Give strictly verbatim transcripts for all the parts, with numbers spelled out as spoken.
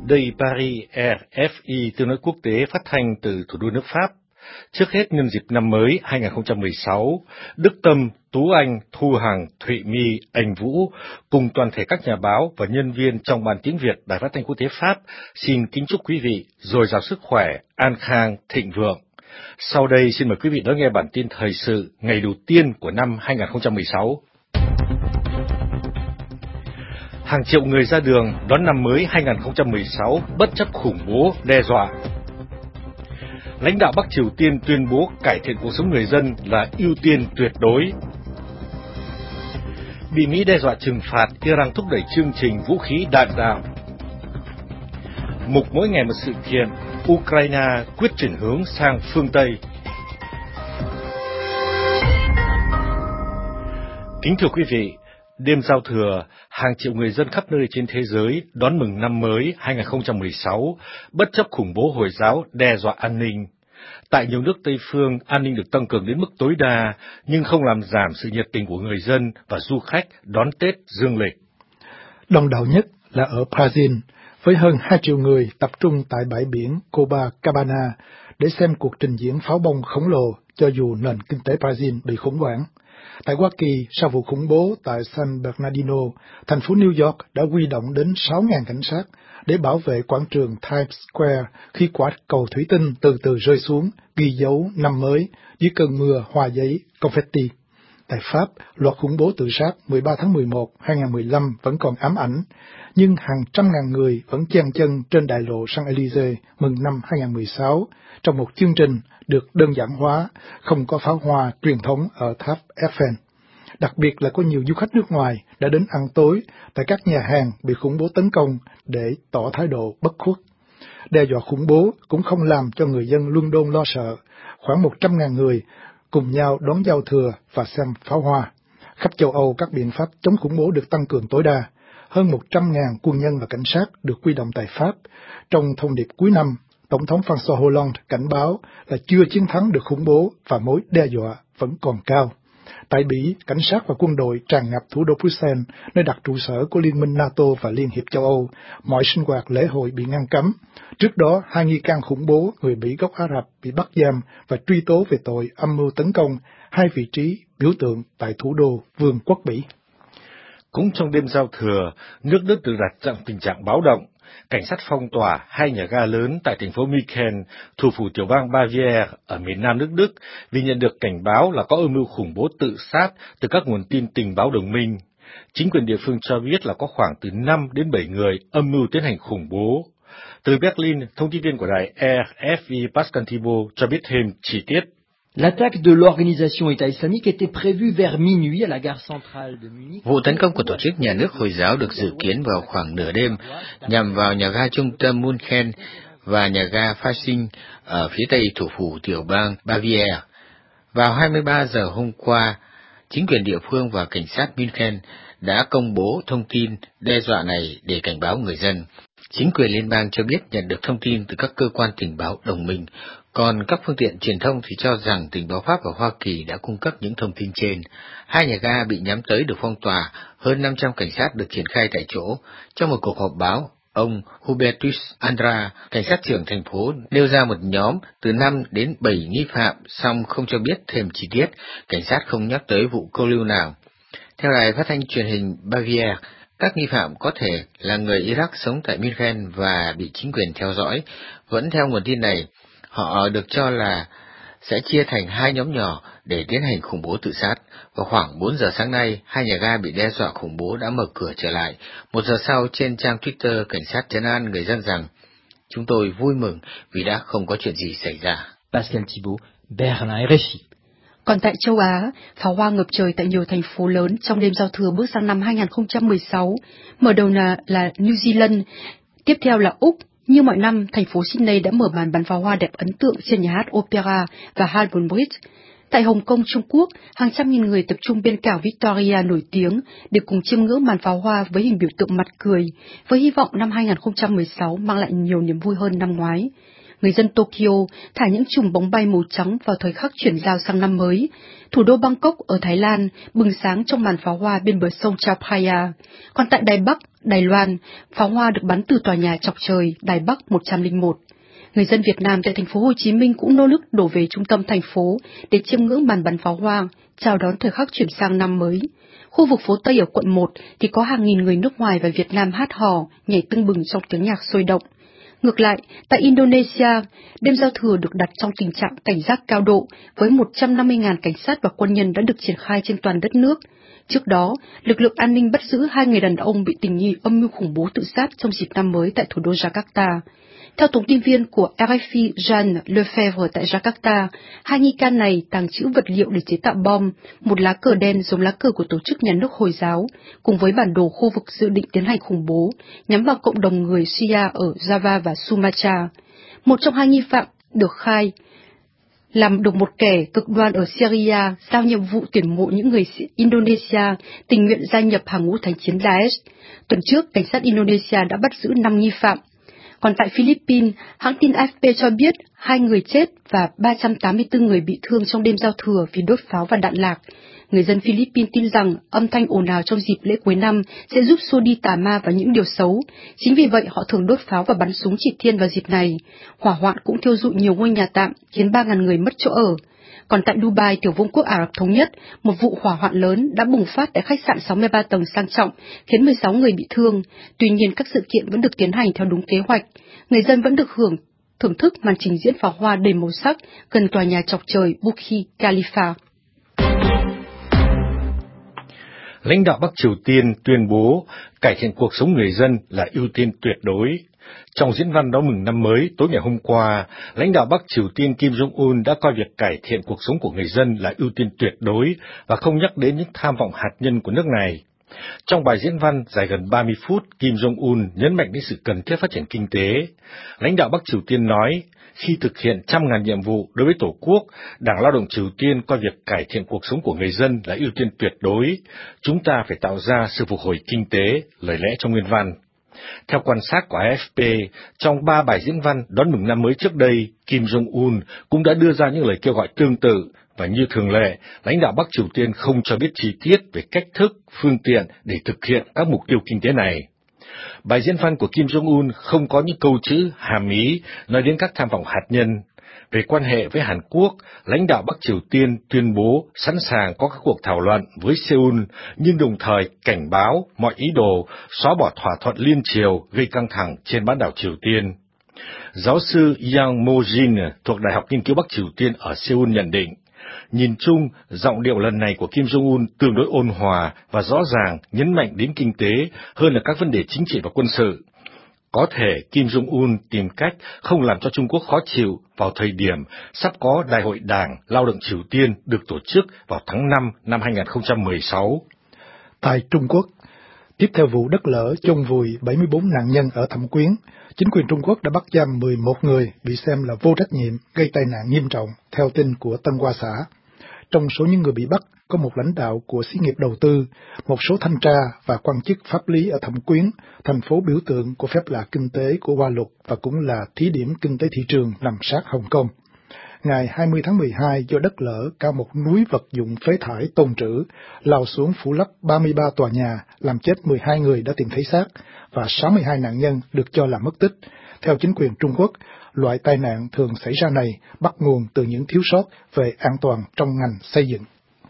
Đây Paris R F I tiếng nói quốc tế phát thanh từ thủ đô nước Pháp. Trước hết nhân dịp năm mới hai nghìn không trăm mười sáu, Đức Tâm, Tú Anh, Thu Hằng, Thụy My, Anh Vũ cùng toàn thể các nhà báo và nhân viên trong Ban Tiếng Việt Đài Phát thanh Quốc tế Pháp xin kính chúc quý vị dồi dào sức khỏe, an khang, thịnh vượng. Sau đây xin mời quý vị đón nghe bản tin thời sự ngày đầu tiên của năm hai nghìn không trăm mười sáu. Hàng triệu người ra đường đón năm mới hai nghìn không trăm mười sáu bất chấp khủng bố đe dọa. Lãnh đạo Bắc Triều Tiên tuyên bố cải thiện cuộc sống người dân là ưu tiên tuyệt đối. Bị Mỹ đe dọa trừng phạt, Iran thúc đẩy chương trình vũ khí đạn đạo. Mục mỗi ngày một sự kiện, Ukraine quyết chuyển hướng sang phương Tây. Kính thưa quý vị, đêm giao thừa, hàng triệu người dân khắp nơi trên thế giới đón mừng năm mới hai nghìn không trăm mười sáu, bất chấp khủng bố Hồi giáo đe dọa an ninh. Tại nhiều nước Tây phương, an ninh được tăng cường đến mức tối đa, nhưng không làm giảm sự nhiệt tình của người dân và du khách đón Tết dương lịch. Đông đảo nhất là ở Brazil, với hơn hai triệu người tập trung tại bãi biển Copacabana để xem cuộc trình diễn pháo bông khổng lồ cho dù nền kinh tế Brazil bị khủng hoảng. Tại Hoa Kỳ, sau vụ khủng bố tại San Bernardino, thành phố New York đã huy động đến sáu nghìn cảnh sát để bảo vệ quảng trường Times Square khi quả cầu thủy tinh từ từ rơi xuống, ghi dấu năm mới dưới cơn mưa hoa giấy confetti. Tại Pháp, loạt khủng bố tự sát mười ba tháng mười một năm hai nghìn không trăm mười lăm vẫn còn ám ảnh, nhưng hàng trăm ngàn người vẫn chen chân trên đại lộ Champs-Élysées mừng năm hai nghìn không trăm mười sáu trong một chương trình được đơn giản hóa, không có pháo hoa truyền thống ở tháp Eiffel. Đặc biệt là có nhiều du khách nước ngoài đã đến ăn tối tại các nhà hàng bị khủng bố tấn công để tỏ thái độ bất khuất. Đe dọa khủng bố cũng không làm cho người dân London lo sợ. Khoảng một trăm ngàn người cùng nhau đón giao thừa và xem pháo hoa. Khắp châu Âu, các biện pháp chống khủng bố được tăng cường tối đa. Hơn một trăm ngàn quân nhân và cảnh sát được huy động tại Pháp. Trong thông điệp cuối năm, Tổng thống François Hollande cảnh báo là chưa chiến thắng được khủng bố và mối đe dọa vẫn còn cao. Tại Bỉ, cảnh sát và quân đội tràn ngập thủ đô Bruxelles, nơi đặt trụ sở của Liên minh NATO và Liên hiệp châu Âu. Mọi sinh hoạt lễ hội bị ngăn cấm. Trước đó, hai nghi can khủng bố người Bỉ gốc Ả Rập bị bắt giam và truy tố về tội âm mưu tấn công hai vị trí biểu tượng tại thủ đô Vương quốc Bỉ. Cũng trong đêm giao thừa, nước Đức được đặt trong tình trạng báo động. Cảnh sát phong tỏa hai nhà ga lớn tại thành phố München, thủ phủ tiểu bang Baviera ở miền nam nước Đức vì nhận được cảnh báo là có âm mưu khủng bố tự sát từ các nguồn tin tình báo đồng minh. Chính quyền địa phương cho biết là có khoảng từ năm đến bảy người âm mưu tiến hành khủng bố. Từ Berlin, thông tin viên của đài R F I Pascal Thibault cho biết thêm chi tiết. L'attaque de l'organisation État islamique était prévue vers minuit à la gare centrale de Munich. Vụ tấn công của tổ chức nhà nước Hồi giáo được dự kiến vào khoảng nửa đêm nhằm vào nhà ga trung tâm München và nhà ga Fasching ở phía tây thủ phủ tiểu bang Baviera. Vào hai mươi ba giờ hôm qua, chính quyền địa phương và cảnh sát München đã công bố thông tin đe dọa này để cảnh báo người dân. Chính quyền liên bang cho biết nhận được thông tin từ các cơ quan tình báo đồng minh, còn các phương tiện truyền thông thì cho rằng tình báo Pháp và Hoa Kỳ đã cung cấp những thông tin trên. Hai nhà ga bị nhắm tới được phong tỏa, hơn năm trăm cảnh sát được triển khai tại chỗ. Trong một cuộc họp báo, ông Hubertus Andra, cảnh sát trưởng thành phố, nêu ra một nhóm từ năm đến bảy nghi phạm, song không cho biết thêm chi tiết, cảnh sát không nhắc tới vụ câu lưu nào. Theo đài phát thanh truyền hình Baviera, các nghi phạm có thể là người Iraq sống tại München và bị chính quyền theo dõi. Vẫn theo nguồn tin này, họ được cho là sẽ chia thành hai nhóm nhỏ để tiến hành khủng bố tự sát. Vào khoảng bốn giờ sáng nay, hai nhà ga bị đe dọa khủng bố đã mở cửa trở lại. Một giờ sau, trên trang Twitter, cảnh sát trấn an người dân rằng chúng tôi vui mừng vì đã không có chuyện gì xảy ra. Pascal Thibault, Berlin, R F I. Còn tại châu Á, pháo hoa ngập trời tại nhiều thành phố lớn trong đêm giao thừa bước sang năm hai nghìn không trăm mười sáu. Mở đầu là, là New Zealand, tiếp theo là Úc. Như mọi năm, thành phố Sydney đã mở màn bắn pháo hoa đẹp ấn tượng trên nhà hát Opera và Holborn Bridge. Tại Hồng Kông, Trung Quốc, hàng trăm nghìn người tập trung bên cảng Victoria nổi tiếng để cùng chiêm ngưỡng màn pháo hoa với hình biểu tượng mặt cười, với hy vọng năm hai nghìn không trăm mười sáu mang lại nhiều niềm vui hơn năm ngoái. Người dân Tokyo thả những chùm bóng bay màu trắng vào thời khắc chuyển giao sang năm mới. Thủ đô Bangkok ở Thái Lan bừng sáng trong màn pháo hoa bên bờ sông Chao Phraya. Còn tại Đài Bắc, Đài Loan, pháo hoa được bắn từ tòa nhà chọc trời Đài Bắc một trăm lẻ một. Người dân Việt Nam tại thành phố Hồ Chí Minh cũng nô nức đổ về trung tâm thành phố để chiêm ngưỡng màn bắn pháo hoa, chào đón thời khắc chuyển sang năm mới. Khu vực phố Tây ở quận một thì có hàng nghìn người nước ngoài và Việt Nam hát hò, nhảy tưng bừng trong tiếng nhạc sôi động. Ngược lại, tại Indonesia, đêm giao thừa được đặt trong tình trạng cảnh giác cao độ, với một trăm năm mươi nghìn cảnh sát và quân nhân đã được triển khai trên toàn đất nước. Trước đó, lực lượng an ninh bắt giữ hai người đàn ông bị tình nghi âm mưu khủng bố tự sát trong dịp năm mới tại thủ đô Jakarta. Theo thông tin viên của R F I Jean Lefebvre tại Jakarta, hai nghi can này tàng trữ vật liệu để chế tạo bom, một lá cờ đen giống lá cờ của tổ chức nhà nước Hồi giáo, cùng với bản đồ khu vực dự định tiến hành khủng bố, nhắm vào cộng đồng người Shia ở Java và Sumatra. Một trong hai nghi phạm được khai làm được một kẻ cực đoan ở Syria giao nhiệm vụ tuyển mộ những người Indonesia tình nguyện gia nhập hàng ngũ thánh chiến Daesh. Tuần trước, cảnh sát Indonesia đã bắt giữ năm nghi phạm. Còn tại Philippines, hãng tin A F P cho biết hai người chết và ba trăm tám mươi tư người bị thương trong đêm giao thừa vì đốt pháo và đạn lạc. Người dân Philippines tin rằng âm thanh ồn ào trong dịp lễ cuối năm sẽ giúp xua đi tà ma và những điều xấu. Chính vì vậy họ thường đốt pháo và bắn súng chỉ thiên vào dịp này. Hỏa hoạn cũng thiêu rụi nhiều ngôi nhà tạm, khiến ba nghìn người mất chỗ ở. Còn tại Dubai, Tiểu Vương quốc Ả Rập Thống Nhất, một vụ hỏa hoạn lớn đã bùng phát tại khách sạn sáu mươi ba tầng sang trọng, khiến mười sáu người bị thương. Tuy nhiên, các sự kiện vẫn được tiến hành theo đúng kế hoạch. Người dân vẫn được hưởng thưởng thức màn trình diễn pháo hoa đầy màu sắc gần tòa nhà chọc trời Burj Khalifa. Lãnh đạo Bắc Triều Tiên tuyên bố cải thiện cuộc sống người dân là ưu tiên tuyệt đối. Trong diễn văn đón mừng năm mới tối ngày hôm qua, lãnh đạo Bắc Triều Tiên Kim Jong-un đã coi việc cải thiện cuộc sống của người dân là ưu tiên tuyệt đối và không nhắc đến những tham vọng hạt nhân của nước này. Trong bài diễn văn dài gần ba mươi phút, Kim Jong-un nhấn mạnh đến sự cần thiết phát triển kinh tế. Lãnh đạo Bắc Triều Tiên nói, khi thực hiện trăm ngàn nhiệm vụ đối với Tổ quốc, Đảng Lao động Triều Tiên coi việc cải thiện cuộc sống của người dân là ưu tiên tuyệt đối. Chúng ta phải tạo ra sự phục hồi kinh tế, lời lẽ trong nguyên văn. Theo quan sát của A F P, trong ba bài diễn văn đón mừng năm mới trước đây, Kim Jong-un cũng đã đưa ra những lời kêu gọi tương tự, và như thường lệ, lãnh đạo Bắc Triều Tiên không cho biết chi tiết về cách thức, phương tiện để thực hiện các mục tiêu kinh tế này. Bài diễn văn của Kim Jong-un không có những câu chữ hàm ý nói đến các tham vọng hạt nhân. Về quan hệ với Hàn Quốc, lãnh đạo Bắc Triều Tiên tuyên bố sẵn sàng có các cuộc thảo luận với Seoul, nhưng đồng thời cảnh báo mọi ý đồ xóa bỏ thỏa thuận liên triều gây căng thẳng trên bán đảo Triều Tiên. Giáo sư Yang Mo-jin thuộc Đại học Nghiên cứu Bắc Triều Tiên ở Seoul nhận định, nhìn chung, giọng điệu lần này của Kim Jong-un tương đối ôn hòa và rõ ràng nhấn mạnh đến kinh tế hơn là các vấn đề chính trị và quân sự. Có thể Kim Jong-un tìm cách không làm cho Trung Quốc khó chịu vào thời điểm sắp có Đại hội Đảng Lao động Triều Tiên được tổ chức vào tháng năm năm hai nghìn không trăm mười sáu. Tại Trung Quốc, tiếp theo vụ đất lở chôn vùi bảy mươi bốn nạn nhân ở Thẩm Quyến, chính quyền Trung Quốc đã bắt giam mười một người bị xem là vô trách nhiệm gây tai nạn nghiêm trọng, theo tin của Tân Hoa Xã. Trong số những người bị bắt có một lãnh đạo của xí nghiệp đầu tư, một số thanh tra và quan chức pháp lý ở Thẩm Quyến, thành phố biểu tượng của phép lạ kinh tế của Hoa Lục và cũng là thí điểm kinh tế thị trường nằm sát Hồng Kông. Ngày hai mươi tháng mười hai, do đất lở cao một núi vật dụng phế thải tồn trữ, lao xuống phủ lấp ba mươi ba tòa nhà, làm chết mười hai người đã tìm thấy xác và sáu mươi hai nạn nhân được cho là mất tích. Theo chính quyền Trung Quốc, loại tai nạn thường xảy ra này bắt nguồn từ những thiếu sót về an toàn trong ngành xây dựng.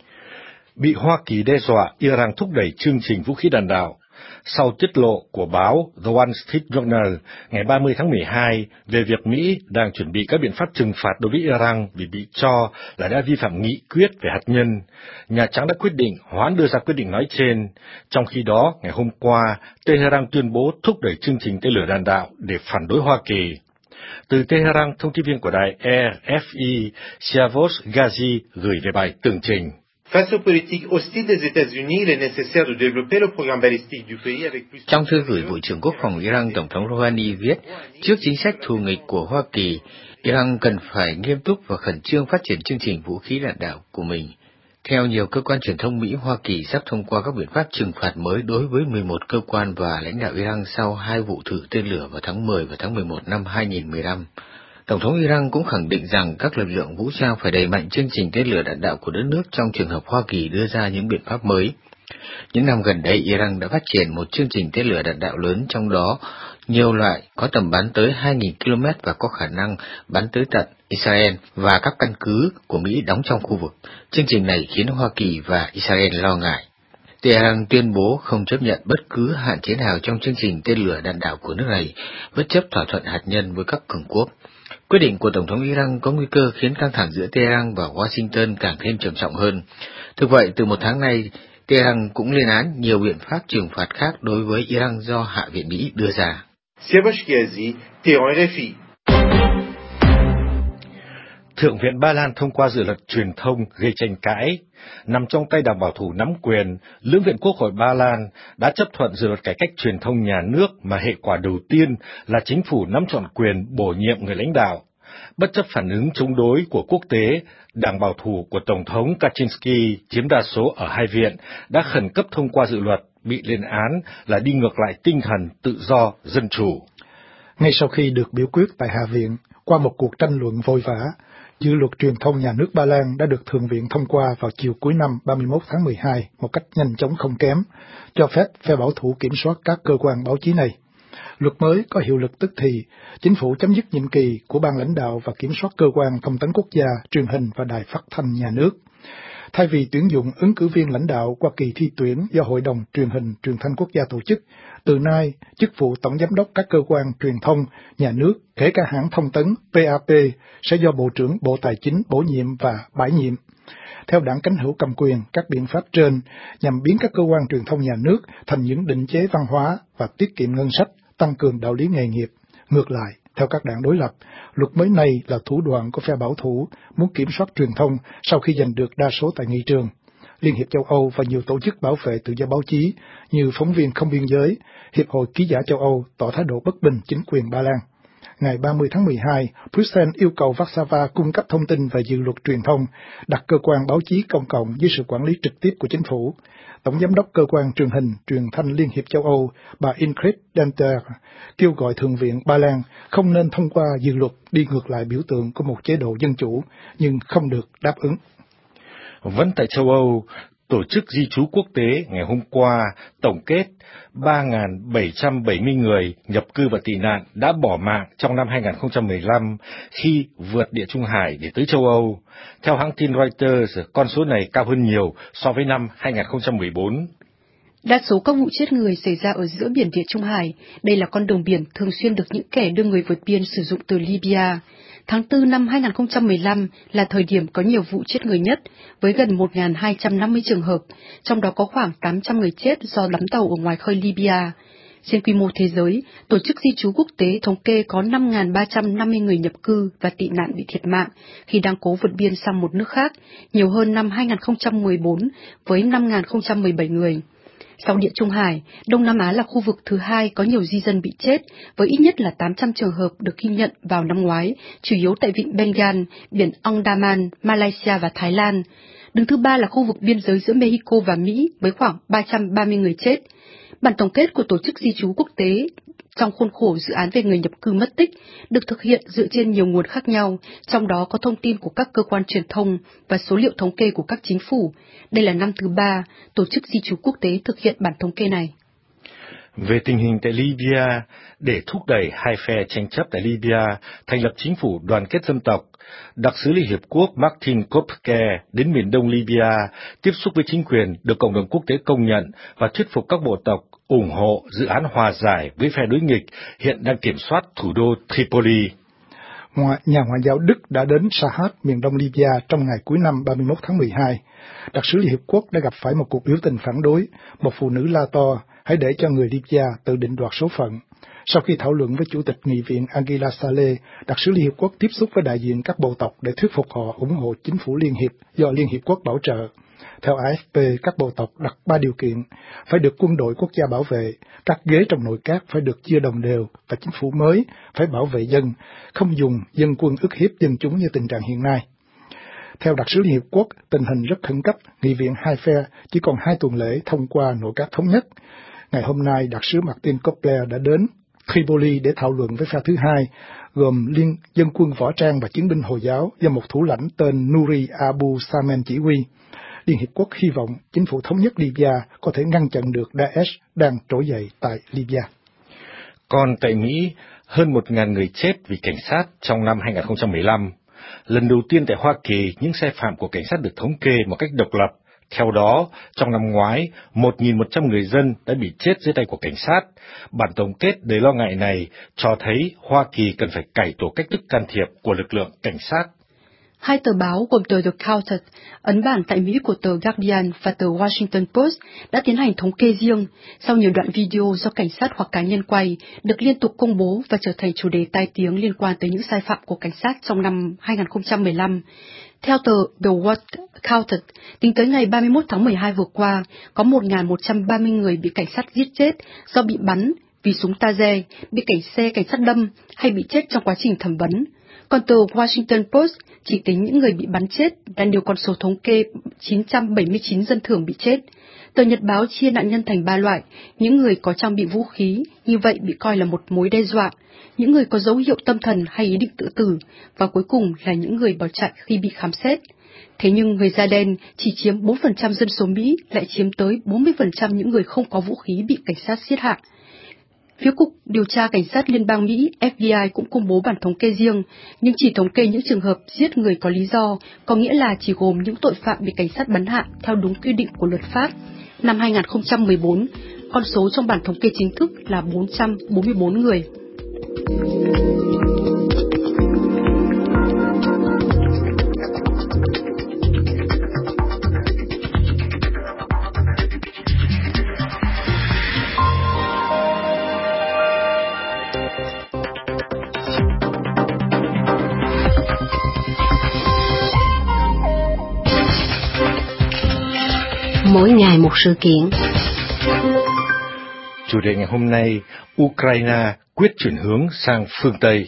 Bị Hoa Kỳ đe dọa, Iran thúc đẩy chương trình vũ khí đạn đạo. Sau tiết lộ của báo The Wall Street Journal ngày ba mươi tháng mười hai về việc Mỹ đang chuẩn bị các biện pháp trừng phạt đối với Iran vì bị cho là đã vi phạm nghị quyết về hạt nhân, Nhà Trắng đã quyết định hoãn đưa ra quyết định nói trên. Trong khi đó, ngày hôm qua, Tehran tuyên bố thúc đẩy chương trình tên lửa đạn đạo để phản đối Hoa Kỳ. Từ Tehran, thông tin viên của đài R F I Siavos Ghazi gửi về bài tường trình. Face aux politiques hostiles des États-Unis, il est nécessaire de développer le programme balistique du pays avec plus. Trong thư gửi Bộ trưởng Quốc phòng Iran, Tổng thống Rouhani viết, trước chính sách thù nghịch của Hoa Kỳ, Iran cần phải nghiêm túc và khẩn trương phát triển chương trình vũ khí đạn đạo của mình. Theo nhiều cơ quan truyền thông Mỹ, Hoa Kỳ sắp thông qua các biện pháp trừng phạt mới đối với mười một cơ quan và lãnh đạo Iran sau hai vụ thử tên lửa vào tháng mười và tháng mười một năm hai nghìn không trăm mười lăm. Tổng thống Iran cũng khẳng định rằng các lực lượng vũ trang phải đẩy mạnh chương trình tên lửa đạn đạo của đất nước trong trường hợp Hoa Kỳ đưa ra những biện pháp mới. Những năm gần đây, Iran đã phát triển một chương trình tên lửa đạn đạo lớn, trong đó nhiều loại có tầm bắn tới hai nghìn ki lô mét và có khả năng bắn tới tận Israel và các căn cứ của Mỹ đóng trong khu vực. Chương trình này khiến Hoa Kỳ và Israel lo ngại. Tehran tuyên bố không chấp nhận bất cứ hạn chế nào trong chương trình tên lửa đạn đạo của nước này, bất chấp thỏa thuận hạt nhân với các cường quốc. Quyết định của Tổng thống Iran có nguy cơ khiến căng thẳng giữa Tehran và Washington càng thêm trầm trọng hơn. Thực vậy, từ một tháng nay, Tehran cũng lên án nhiều biện pháp trừng phạt khác đối với Iran do Hạ viện Mỹ đưa ra. Thượng viện Ba Lan thông qua dự luật truyền thông gây tranh cãi. Nằm trong tay đảng bảo thủ nắm quyền, lưỡng viện Quốc hội Ba Lan đã chấp thuận dự luật cải cách truyền thông nhà nước mà hệ quả đầu tiên là chính phủ nắm trọn quyền bổ nhiệm người lãnh đạo. Bất chấp phản ứng chống đối của quốc tế, đảng bảo thủ của Tổng thống Kaczynski chiếm đa số ở hai viện đã khẩn cấp thông qua dự luật bị lên án là đi ngược lại tinh thần tự do, dân chủ. Ngay sau khi được biểu quyết tại Hạ viện, qua một cuộc tranh luận vội vã, dự luật truyền thông nhà nước Ba Lan đã được Thượng viện thông qua vào chiều cuối năm ba mươi mốt tháng mười hai một cách nhanh chóng không kém, cho phép phe bảo thủ kiểm soát các cơ quan báo chí này. Luật mới có hiệu lực tức thì, chính phủ chấm dứt nhiệm kỳ của ban lãnh đạo và kiểm soát cơ quan thông tấn quốc gia, truyền hình và đài phát thanh nhà nước. Thay vì tuyển dụng ứng cử viên lãnh đạo qua kỳ thi tuyển do Hội đồng Truyền hình Truyền thanh Quốc gia tổ chức, từ nay, chức vụ Tổng Giám đốc các cơ quan truyền thông nhà nước, kể cả hãng thông tấn pê a pê, sẽ do Bộ trưởng Bộ Tài chính bổ nhiệm và bãi nhiệm. Theo đảng cánh hữu cầm quyền, các biện pháp trên nhằm biến các cơ quan truyền thông nhà nước thành những định chế văn hóa và tiết kiệm ngân sách, tăng cường đạo lý nghề nghiệp. Ngược lại, theo các đảng đối lập, luật mới này là thủ đoạn của phe bảo thủ muốn kiểm soát truyền thông sau khi giành được đa số tại nghị trường. Liên hiệp châu Âu và nhiều tổ chức bảo vệ tự do báo chí như Phóng viên Không biên giới, Hiệp hội Ký giả châu Âu tỏ thái độ bất bình chính quyền Ba Lan. Ngày ba mươi tháng mười hai, Bruxelles yêu cầu Warsaw cung cấp thông tin về dự luật truyền thông, đặt cơ quan báo chí công cộng dưới sự quản lý trực tiếp của chính phủ. Tổng giám đốc cơ quan truyền hình, truyền thanh Liên hiệp châu Âu, bà Ingrid Denter, kêu gọi Thượng viện Ba Lan không nên thông qua dự luật đi ngược lại biểu tượng của một chế độ dân chủ, nhưng không được đáp ứng. Vẫn tại châu Âu, Tổ chức Di trú Quốc tế ngày hôm qua tổng kết ba nghìn bảy trăm bảy mươi người nhập cư và tị nạn đã bỏ mạng trong năm hai nghìn không trăm mười lăm khi vượt Địa Trung Hải để tới châu Âu. Theo hãng tin Reuters, con số này cao hơn nhiều so với năm hai nghìn không trăm mười bốn. Đa số các vụ chết người xảy ra ở giữa biển Địa Trung Hải. Đây là con đường biển thường xuyên được những kẻ đưa người vượt biên sử dụng từ Libya. Tháng tư năm hai nghìn không trăm mười lăm là thời điểm có nhiều vụ chết người nhất, với gần một nghìn hai trăm năm mươi trường hợp, trong đó có khoảng tám trăm người chết do đắm tàu ở ngoài khơi Libya. Trên quy mô thế giới, Tổ chức Di trú Quốc tế thống kê có năm nghìn ba trăm năm mươi người nhập cư và tị nạn bị thiệt mạng khi đang cố vượt biên sang một nước khác, nhiều hơn năm hai nghìn không trăm mười bốn với năm nghìn không trăm mười bảy người. Sau Địa Trung Hải, Đông Nam Á là khu vực thứ hai có nhiều di dân bị chết, với ít nhất là tám trăm trường hợp được ghi nhận vào năm ngoái, chủ yếu tại vịnh Bengal, biển Andaman, Malaysia và Thái Lan. Đứng thứ ba là khu vực biên giới giữa Mexico và Mỹ với khoảng ba trăm ba mươi người chết. Bản tổng kết của Tổ chức Di trú Quốc tế trong khuôn khổ dự án về người nhập cư mất tích được thực hiện dựa trên nhiều nguồn khác nhau, trong đó có thông tin của các cơ quan truyền thông và số liệu thống kê của các chính phủ. Đây là năm thứ ba Tổ chức Di trú Quốc tế thực hiện bản thống kê này. Về tình hình tại Libya, để thúc đẩy hai phe tranh chấp tại Libya thành lập chính phủ đoàn kết dân tộc, đặc sứ Liên Hiệp Quốc Martin Kopke đến miền đông Libya tiếp xúc với chính quyền được cộng đồng quốc tế công nhận và thuyết phục các bộ tộc ủng hộ dự án hòa giải với phe đối nghịch hiện đang kiểm soát thủ đô Tripoli. Nhà ngoại giao Đức đã đến Sahat, miền đông Libya trong ngày cuối năm ba mươi mốt tháng mười hai. Đặc sứ Liên Hiệp Quốc đã gặp phải một cuộc biểu tình phản đối, một phụ nữ la to, hãy để cho người Libya tự định đoạt số phận. Sau khi thảo luận với Chủ tịch Nghị viện Angela Saleh, đặc sứ Liên Hiệp Quốc tiếp xúc với đại diện các bộ tộc để thuyết phục họ ủng hộ chính phủ Liên hiệp do Liên Hiệp Quốc bảo trợ. Theo a ép pê, các bộ tộc đặt ba điều kiện: phải được quân đội quốc gia bảo vệ, các ghế trong nội các phải được chia đồng đều và chính phủ mới phải bảo vệ dân, không dùng dân quân ức hiếp dân chúng như tình trạng hiện nay. Theo đặc sứ Liên Hiệp Quốc, tình hình rất khẩn cấp, nghị viện hai phe chỉ còn hai tuần lễ thông qua nội các thống nhất. Ngày hôm nay, đặc sứ Martin Kopler đã đến Tripoli để thảo luận với phe thứ hai, gồm Liên dân quân võ trang và chiến binh Hồi giáo do một thủ lãnh tên Nouri Abu Samen chỉ huy. Liên Hiệp Quốc hy vọng chính phủ thống nhất Libya có thể ngăn chặn được Daesh đang trỗi dậy tại Libya. Còn tại Mỹ, hơn một nghìn người chết vì cảnh sát trong năm hai không một lăm. Lần đầu tiên tại Hoa Kỳ, những sai phạm của cảnh sát được thống kê một cách độc lập. Theo đó, trong năm ngoái, một nghìn một trăm người dân đã bị chết dưới tay của cảnh sát. Bản tổng kết đầy lo ngại này cho thấy Hoa Kỳ cần phải cải tổ cách thức can thiệp của lực lượng cảnh sát. Hai tờ báo gồm tờ The Counter, ấn bản tại Mỹ của tờ Guardian và tờ Washington Post đã tiến hành thống kê riêng sau nhiều đoạn video do cảnh sát hoặc cá nhân quay được liên tục công bố và trở thành chủ đề tai tiếng liên quan tới những sai phạm của cảnh sát trong năm hai không một lăm. Theo tờ The World Counter, tính tới ngày ba mươi mốt tháng mười hai vừa qua, có một nghìn một trăm ba mươi người bị cảnh sát giết chết do bị bắn vì súng taser, bị cảnh xe cảnh sát đâm hay bị chết trong quá trình thẩm vấn. Còn tờ Washington Post chỉ tính những người bị bắn chết đã nêu con số thống kê chín trăm bảy mươi chín dân thường bị chết. Tờ Nhật báo chia nạn nhân thành ba loại: những người có trang bị vũ khí, như vậy bị coi là một mối đe dọa, những người có dấu hiệu tâm thần hay ý định tự tử, và cuối cùng là những người bỏ chạy khi bị khám xét. Thế nhưng người da đen chỉ chiếm bốn phần trăm dân số Mỹ, lại chiếm tới bốn mươi phần trăm những người không có vũ khí bị cảnh sát giết hại. Phía Cục Điều tra Cảnh sát Liên bang Mỹ F B I cũng công bố bản thống kê riêng, nhưng chỉ thống kê những trường hợp giết người có lý do, có nghĩa là chỉ gồm những tội phạm bị cảnh sát bắn hạ theo đúng quy định của luật pháp. Năm hai không một bốn, con số trong bản thống kê chính thức là bốn trăm bốn mươi bốn người. Mỗi ngày một sự kiện. Chủ đề ngày hôm nay, Ukraine quyết chuyển hướng sang phương Tây.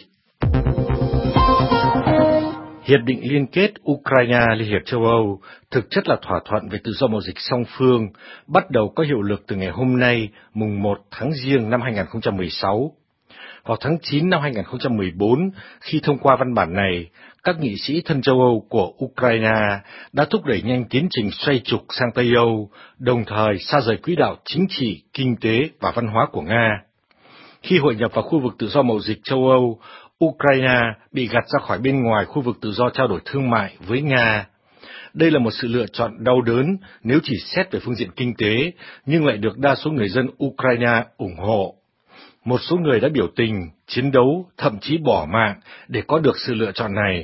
Hiệp định liên kết Ukraine-Liên hiệp châu Âu thực chất là thỏa thuận về tự do mậu dịch song phương, bắt đầu có hiệu lực từ ngày hôm nay, mùng một tháng Giêng năm hai không một sáu. Vào tháng chín năm hai không một bốn, khi thông qua văn bản này, các nghị sĩ thân châu Âu của Ukraine đã thúc đẩy nhanh tiến trình xoay trục sang Tây Âu, đồng thời xa rời quỹ đạo chính trị, kinh tế và văn hóa của Nga. Khi hội nhập vào khu vực tự do mậu dịch châu Âu, Ukraine bị gạt ra khỏi bên ngoài khu vực tự do trao đổi thương mại với Nga. Đây là một sự lựa chọn đau đớn nếu chỉ xét về phương diện kinh tế, nhưng lại được đa số người dân Ukraine ủng hộ. Một số người đã biểu tình, chiến đấu, thậm chí bỏ mạng để có được sự lựa chọn này.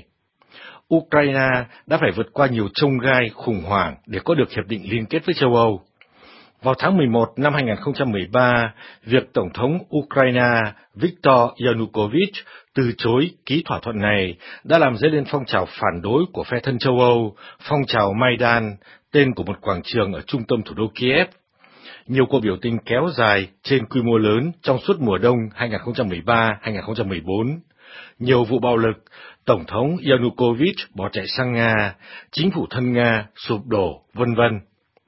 Ukraine đã phải vượt qua nhiều chông gai, khủng hoảng để có được hiệp định liên kết với châu Âu. Vào tháng mười một năm hai không một ba, việc Tổng thống Ukraine Viktor Yanukovych từ chối ký thỏa thuận này đã làm dấy lên phong trào phản đối của phe thân châu Âu, phong trào Maidan, tên của một quảng trường ở trung tâm thủ đô Kiev. Nhiều cuộc biểu tình kéo dài trên quy mô lớn trong suốt mùa đông hai không một ba hai không một bốn. Nhiều vụ bạo lực, Tổng thống Yanukovych bỏ chạy sang Nga, chính phủ thân Nga sụp đổ, vân vân.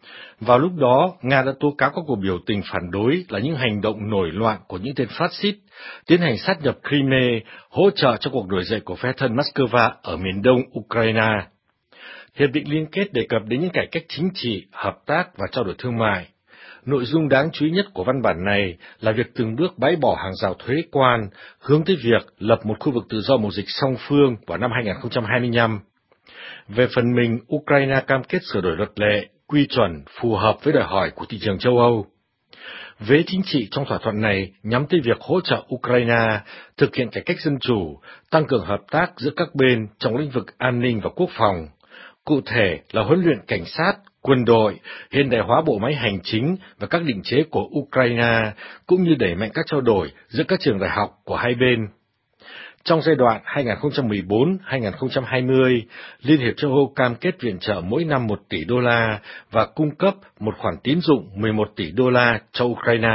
Vào lúc đó, Nga đã tố cáo các cuộc biểu tình phản đối là những hành động nổi loạn của những tên phát xít, tiến hành sát nhập Crimea, hỗ trợ cho cuộc nổi dậy của phe thân Moscow ở miền đông Ukraine. Hiệp định liên kết đề cập đến những cải cách chính trị, hợp tác và trao đổi thương mại. Nội dung đáng chú ý nhất của văn bản này là việc từng bước bãi bỏ hàng rào thuế quan, hướng tới việc lập một khu vực tự do mậu dịch song phương vào năm hai không hai lăm. Về phần mình, Ukraine cam kết sửa đổi luật lệ, quy chuẩn phù hợp với đòi hỏi của thị trường châu Âu. Vế chính trị trong thỏa thuận này nhắm tới việc hỗ trợ Ukraine thực hiện cải cách dân chủ, tăng cường hợp tác giữa các bên trong lĩnh vực an ninh và quốc phòng. Cụ thể là huấn luyện cảnh sát, quân đội, hiện đại hóa bộ máy hành chính và các định chế của Ukraine, cũng như đẩy mạnh các trao đổi giữa các trường đại học của hai bên. Trong giai đoạn hai không một bốn đến hai không hai không, Liên hiệp châu Âu cam kết viện trợ mỗi năm một tỷ đô la và cung cấp một khoản tín dụng mười một tỷ đô la cho Ukraine.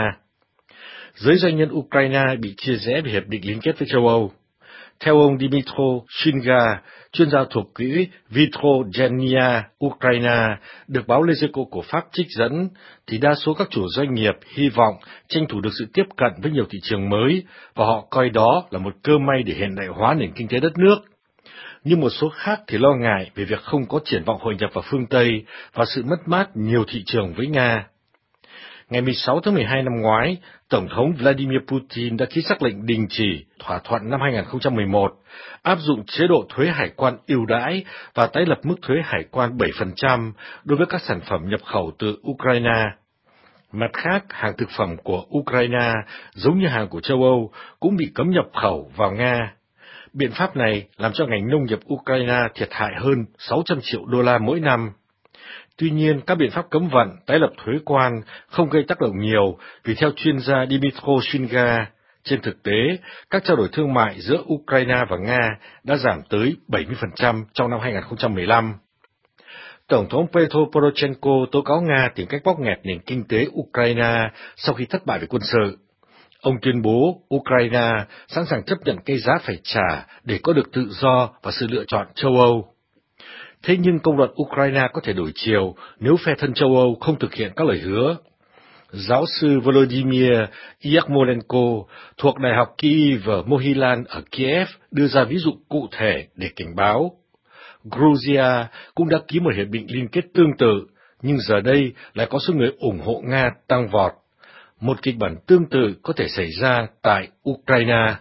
Giới doanh nhân Ukraine bị chia rẽ về hiệp định liên kết với châu Âu. Theo ông Dmytro Shinga, chuyên gia thuộc quỹ Vitrogenia Ukraine, được báo Les Echos của Pháp trích dẫn, thì đa số các chủ doanh nghiệp hy vọng tranh thủ được sự tiếp cận với nhiều thị trường mới, và họ coi đó là một cơ may để hiện đại hóa nền kinh tế đất nước. nhưng một số khác thì lo ngại về việc không có triển vọng hội nhập vào phương Tây và sự mất mát nhiều thị trường với Nga. Ngày mười sáu tháng mười hai năm ngoái, Tổng thống Vladimir Putin đã ký sắc lệnh đình chỉ thỏa thuận năm hai nghìn không trăm mười một, áp dụng chế độ thuế hải quan ưu đãi và tái lập mức thuế hải quan bảy phần trăm đối với các sản phẩm nhập khẩu từ Ukraine. Mặt khác, hàng thực phẩm của Ukraine, giống như hàng của châu Âu, cũng bị cấm nhập khẩu vào Nga. Biện pháp này làm cho ngành nông nghiệp Ukraine thiệt hại hơn sáu trăm triệu đô la mỗi năm. Tuy nhiên, các biện pháp cấm vận, tái lập thuế quan không gây tác động nhiều vì theo chuyên gia Dmytro Shulga, trên thực tế, các trao đổi thương mại giữa Ukraine và Nga đã giảm tới bảy mươi phần trăm trong năm hai nghìn không trăm mười lăm. Tổng thống Petro Poroshenko tố cáo Nga tìm cách bóp nghẹt nền kinh tế Ukraine sau khi thất bại về quân sự. Ông tuyên bố Ukraine sẵn sàng chấp nhận cái giá phải trả để có được tự do và sự lựa chọn châu Âu. Thế nhưng công luận Ukraine có thể đổi chiều nếu phe thân châu Âu không thực hiện các lời hứa. Giáo sư Volodymyr Yakmolenko thuộc Đại học Kyiv Mohylan ở Kiev đưa ra ví dụ cụ thể để cảnh báo. Georgia cũng đã ký một hiệp định liên kết tương tự, nhưng giờ đây lại có số người ủng hộ Nga tăng vọt. Một kịch bản tương tự có thể xảy ra tại Ukraine.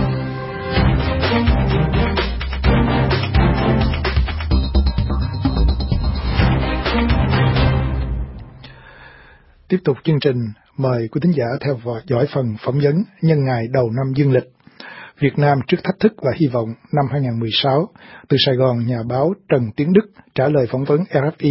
Tiếp tục chương trình, mời quý thính giả theo dõi phần phỏng vấn nhân ngày đầu năm dương lịch. Việt Nam trước thách thức và hy vọng năm hai nghìn không trăm mười sáu. Từ Sài Gòn, nhà báo Trần Tiến Đức trả lời phỏng vấn rờ ép i.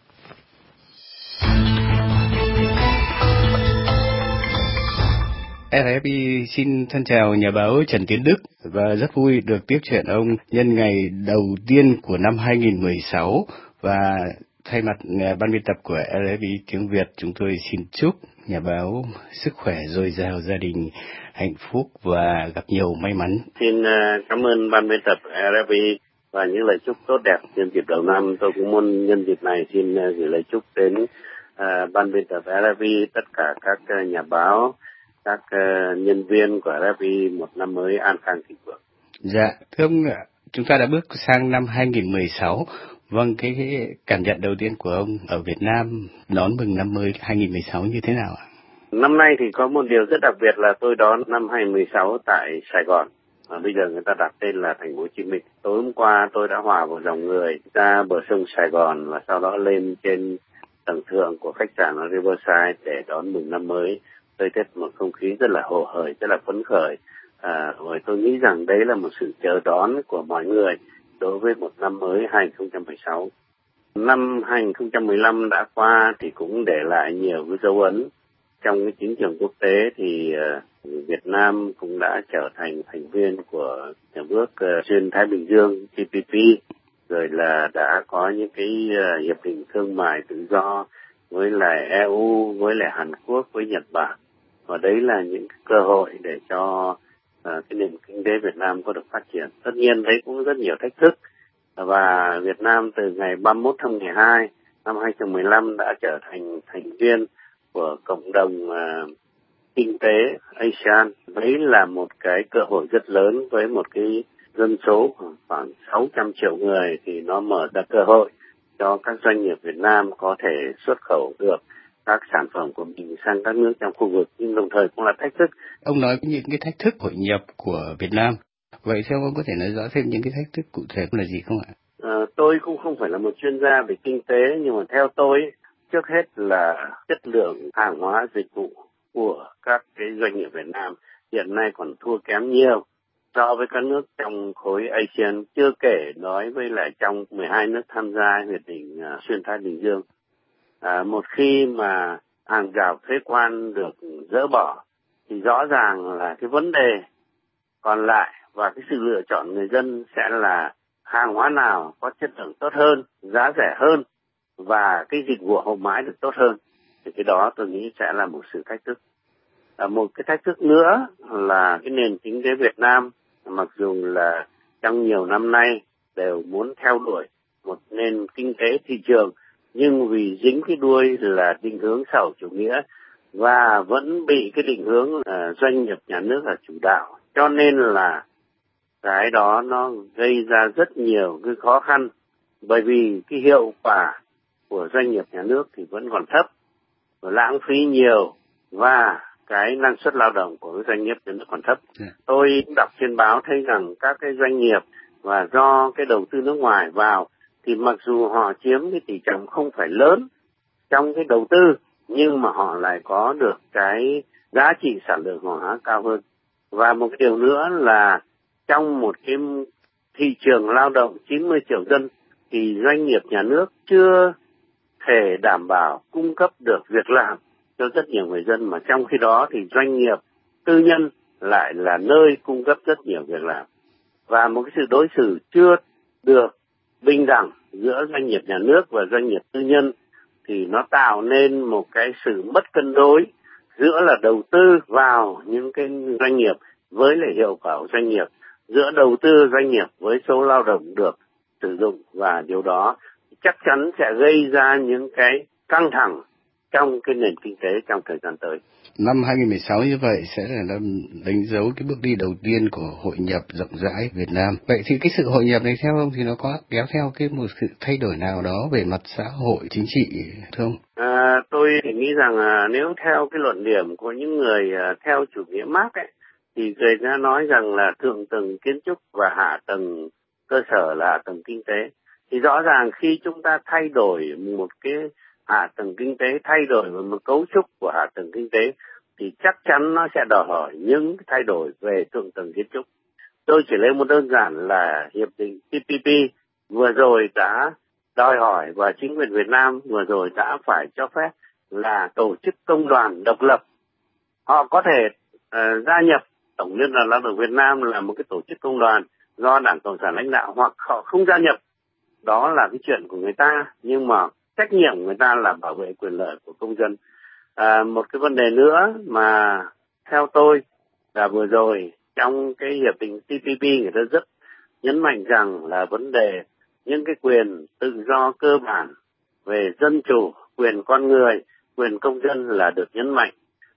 rờ ép i xin thân chào nhà báo Trần Tiến Đức và rất vui được tiếp chuyện ông nhân ngày đầu tiên của năm hai nghìn không trăm mười sáu, và thay mặt ban biên tập của rờ ép i tiếng Việt, chúng tôi xin chúc nhà báo sức khỏe dồi dào, gia đình hạnh phúc và gặp nhiều may mắn. Xin cảm ơn ban biên tập rờ ép i và những lời chúc tốt đẹp nhân dịp đầu năm. Tôi cũng muốn nhân dịp này xin gửi lời chúc đến uh, ban biên tập rờ ép i, tất cả các uh, nhà báo, các uh, nhân viên của rờ ép i một năm mới an khang thịnh vượng. Dạ, thưa ông, chúng ta đã bước sang năm hai nghìn không trăm mười sáu. Vâng, cái, cái cảm nhận đầu tiên của ông ở Việt Nam đón mừng năm mới hai nghìn không trăm mười sáu như thế nào ạ? Năm nay thì có một điều rất đặc biệt là tôi đón năm hai nghìn không trăm mười sáu tại Sài Gòn. Và bây giờ người ta đặt tên là thành phố Hồ Chí Minh. Tối hôm qua tôi đã hòa vào dòng người ra bờ sông Sài Gòn và sau đó lên trên tầng thượng của khách sạn ở Riverside để đón mừng năm mới. Tôi thấy một không khí rất là hồ hởi, rất là phấn khởi. À, rồi tôi nghĩ rằng đấy là một sự chờ đón của mọi người đối với một năm mới hai nghìn không trăm mười sáu. Năm hai nghìn không trăm mười lăm đã qua thì cũng để lại nhiều cái dấu ấn. Trong cái chính trường quốc tế thì uh, Việt Nam cũng đã trở thành thành viên của Hiệp ước uh, Xuyên Thái Bình Dương T P P, rồi là đã có những cái uh, hiệp định thương mại tự do với lại E U, với lại Hàn Quốc, với Nhật Bản. Và đấy là những cơ hội để cho uh, cái nền kinh tế Việt Nam có được phát triển. Tất nhiên đấy cũng rất nhiều thách thức, và Việt Nam từ ngày ba mươi mốt tháng mười hai năm hai nghìn không trăm mười lăm đã trở thành thành viên của cộng đồng uh, kinh tế a sê an. Đấy là một cái cơ hội rất lớn với một cái dân số khoảng sáu trăm triệu người, thì nó mở ra cơ hội cho các doanh nghiệp Việt Nam có thể xuất khẩu được các sản phẩm của mình sang các nước trong khu vực, nhưng đồng thời cũng là thách thức. Ông nói những cái thách thức hội nhập của Việt Nam. Vậy theo ông có thể nói rõ thêm những cái thách thức cụ thể là gì không ạ? À, tôi cũng không phải là một chuyên gia về kinh tế, nhưng mà theo tôi, trước hết là chất lượng hàng hóa dịch vụ của các cái doanh nghiệp Việt Nam hiện nay còn thua kém nhiều so với các nước trong khối a sê an, chưa kể nói với lại trong mười hai nước tham gia hiệp định uh, Xuyên Thái Bình Dương. À, một khi mà hàng rào thuế quan được dỡ bỏ thì rõ ràng là cái vấn đề còn lại và cái sự lựa chọn người dân sẽ là hàng hóa nào có chất lượng tốt hơn, giá rẻ hơn và cái dịch vụ hậu mãi được tốt hơn. Thì cái đó tôi nghĩ sẽ là một sự thách thức. À, một cái thách thức nữa là cái nền kinh tế Việt Nam, mặc dù là trong nhiều năm nay đều muốn theo đuổi một nền kinh tế thị trường, nhưng vì dính cái đuôi là định hướng xã hội chủ nghĩa và vẫn bị cái định hướng uh, doanh nghiệp nhà nước là chủ đạo, cho nên là cái đó nó gây ra rất nhiều cái khó khăn, bởi vì cái hiệu quả của doanh nghiệp nhà nước thì vẫn còn thấp, lãng phí nhiều và cái năng suất lao động của doanh nghiệp nhà nước còn thấp. Yeah. Tôi đọc trên báo thấy rằng các cái doanh nghiệp và do cái đầu tư nước ngoài vào thì mặc dù họ chiếm cái tỷ trọng không phải lớn trong cái đầu tư, nhưng mà họ lại có được cái giá trị sản lượng hàng hóa cao hơn. Và một cái điều nữa là trong một cái thị trường lao động chín mươi triệu dân thì doanh nghiệp nhà nước chưa thể đảm bảo cung cấp được việc làm cho rất nhiều người dân, mà trong khi đó thì doanh nghiệp tư nhân lại là nơi cung cấp rất nhiều việc làm. Và một cái sự đối xử chưa được bình đẳng giữa doanh nghiệp nhà nước và doanh nghiệp tư nhân thì nó tạo nên một cái sự mất cân đối giữa là đầu tư vào những cái doanh nghiệp với lại hiệu quả của doanh nghiệp, giữa đầu tư doanh nghiệp với số lao động được sử dụng, và điều đó chắc chắn sẽ gây ra những cái căng thẳng trong cái nền kinh tế trong thời gian tới. Năm hai không một sáu như vậy sẽ là năm đánh dấu cái bước đi đầu tiên của hội nhập rộng rãi Việt Nam. Vậy thì cái sự hội nhập này theo ông thì nó có kéo theo cái một sự thay đổi nào đó về mặt xã hội, chính trị thưa ông? À, tôi thì nghĩ rằng à, nếu theo cái luận điểm của những người à, theo chủ nghĩa Mác ấy, thì người ta nói rằng là thượng tầng kiến trúc và hạ tầng cơ sở là hạ tầng kinh tế. Thì rõ ràng khi chúng ta thay đổi một cái hạ tầng kinh tế, thay đổi một cấu trúc của hạ tầng kinh tế thì chắc chắn nó sẽ đòi hỏi những thay đổi về thượng tầng kiến trúc. Tôi chỉ lấy một đơn giản là hiệp định T P P vừa rồi đã đòi hỏi và chính quyền Việt Nam vừa rồi đã phải cho phép là tổ chức công đoàn độc lập. Họ có thể uh, gia nhập Tổng Liên đoàn Lao động Việt Nam là một cái tổ chức công đoàn do Đảng Cộng sản lãnh đạo, hoặc họ không gia nhập. Đó là cái chuyện của người ta, nhưng mà trách nhiệm của người ta là bảo vệ quyền lợi của công dân. À, một cái vấn đề nữa mà theo tôi là vừa rồi trong cái hiệp định T P P người ta rất nhấn mạnh rằng là vấn đề những cái quyền tự do cơ bản về dân chủ, quyền con người, quyền công dân là được nhấn mạnh.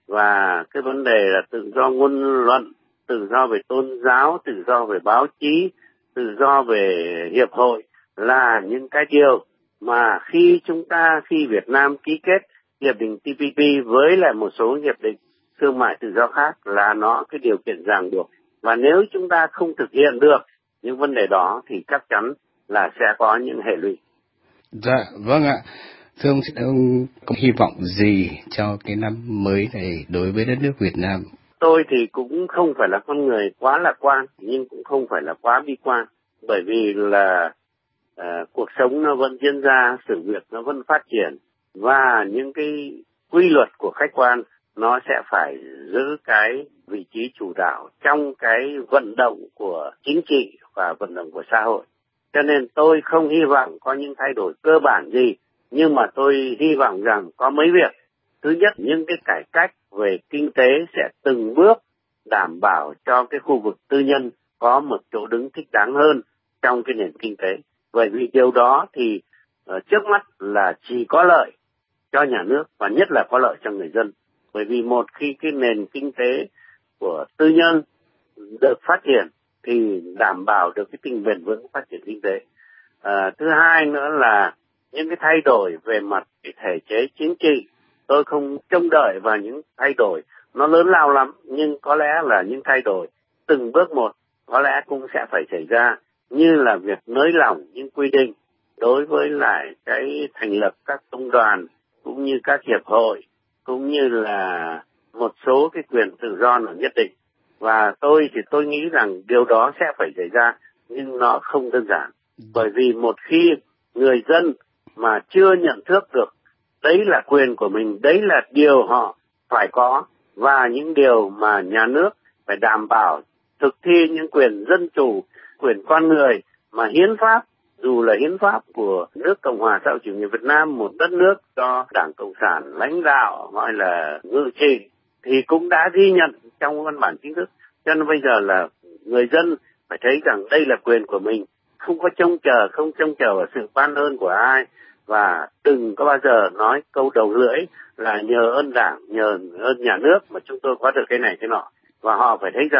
Và cái vấn đề là tự do ngôn luận, tự do về tôn giáo, tự do về báo chí, tự do về hiệp hội là những cái điều mà khi chúng ta, khi Việt Nam ký kết hiệp định T P P với lại một số hiệp định thương mại tự do khác là nó cái điều kiện ràng buộc. Và nếu chúng ta không thực hiện được những vấn đề đó thì chắc chắn là sẽ có những hệ lụy. Dạ, vâng ạ. Thưa ông, ông có hy vọng gì cho cái năm mới này đối với đất nước Việt Nam? Tôi thì cũng không phải là con người quá lạc quan, nhưng cũng không phải là quá bi quan. Bởi vì là uh, cuộc sống nó vẫn diễn ra, sự việc nó vẫn phát triển. Và những cái quy luật của khách quan nó sẽ phải giữ cái vị trí chủ đạo trong cái vận động của chính trị và vận động của xã hội. Cho nên tôi không hy vọng có những thay đổi cơ bản gì, nhưng mà tôi hy vọng rằng có mấy việc. Thứ nhất, những cái cải cách về kinh tế sẽ từng bước đảm bảo cho cái khu vực tư nhân có một chỗ đứng thích đáng hơn trong cái nền kinh tế. Bởi vì điều đó thì uh, trước mắt là chỉ có lợi cho nhà nước và nhất là có lợi cho người dân. Bởi vì một khi cái nền kinh tế của tư nhân được phát triển thì đảm bảo được cái tình bền vững phát triển kinh tế. À, thứ hai nữa là những cái thay đổi về mặt cái thể chế chính trị. Tôi không trông đợi vào những thay đổi nó lớn lao lắm, nhưng có lẽ là những thay đổi từng bước một có lẽ cũng sẽ phải xảy ra, như là việc nới lỏng những quy định đối với lại cái thành lập các công đoàn cũng như các hiệp hội, cũng như là một số cái quyền tự do nào nhất định. Và tôi thì tôi nghĩ rằng điều đó sẽ phải xảy ra, nhưng nó không đơn giản. Bởi vì một khi người dân mà chưa nhận thức được đấy là quyền của mình, đấy là điều họ phải có, và những điều mà nhà nước phải đảm bảo thực thi những quyền dân chủ, quyền con người mà hiến pháp, dù là hiến pháp của nước Cộng hòa xã hội chủ nghĩa Việt Nam, một đất nước do Đảng Cộng sản lãnh đạo gọi là ngự trị, thì cũng đã ghi nhận trong văn bản chính thức. Cho nên bây giờ là người dân phải thấy rằng đây là quyền của mình, không có trông chờ, không trông chờ vào sự ban ơn của ai, và đừng có bao giờ nói câu đầu lưỡi là nhờ ơn Đảng, nhờ ơn nhà nước mà chúng tôi có được cái này cái nọ. Và họ phải thấy rằng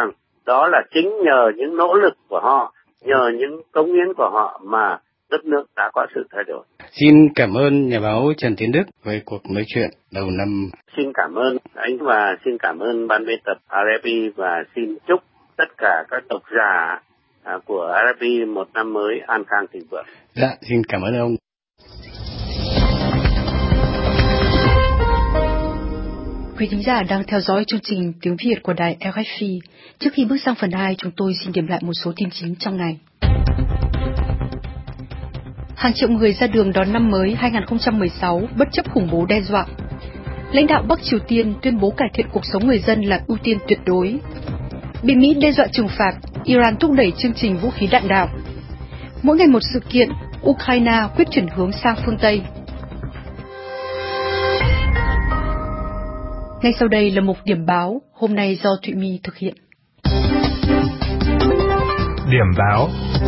đó là chính nhờ những nỗ lực của họ, nhờ những cống hiến của họ mà đất nước đã có sự thay đổi. Xin cảm ơn nhà báo Trần Tiến Đức về cuộc nói chuyện đầu năm. Xin cảm ơn anh và xin cảm ơn ban biên tập rờ ép pê và xin chúc tất cả các độc giả của rờ ép pê một năm mới an khang thịnh vượng. Dạ, xin cảm ơn ông. Quý thính giả đang theo dõi chương trình tiếng Việt của đài rờ ép pê. Trước khi bước sang phần hai, chúng tôi xin điểm lại một số tin chính trong ngày. Hàng triệu người ra đường đón năm mới hai không một sáu bất chấp khủng bố đe dọa. Lãnh đạo Bắc Triều Tiên tuyên bố cải thiện cuộc sống người dân là ưu tiên tuyệt đối. Bị Mỹ đe dọa trừng phạt, Iran thúc đẩy chương trình vũ khí đạn đạo. Mỗi ngày một sự kiện, Ukraine quyết chuyển hướng sang phương Tây. Ngay sau đây là mục điểm báo, hôm nay do Thụy My thực hiện. Điểm báo.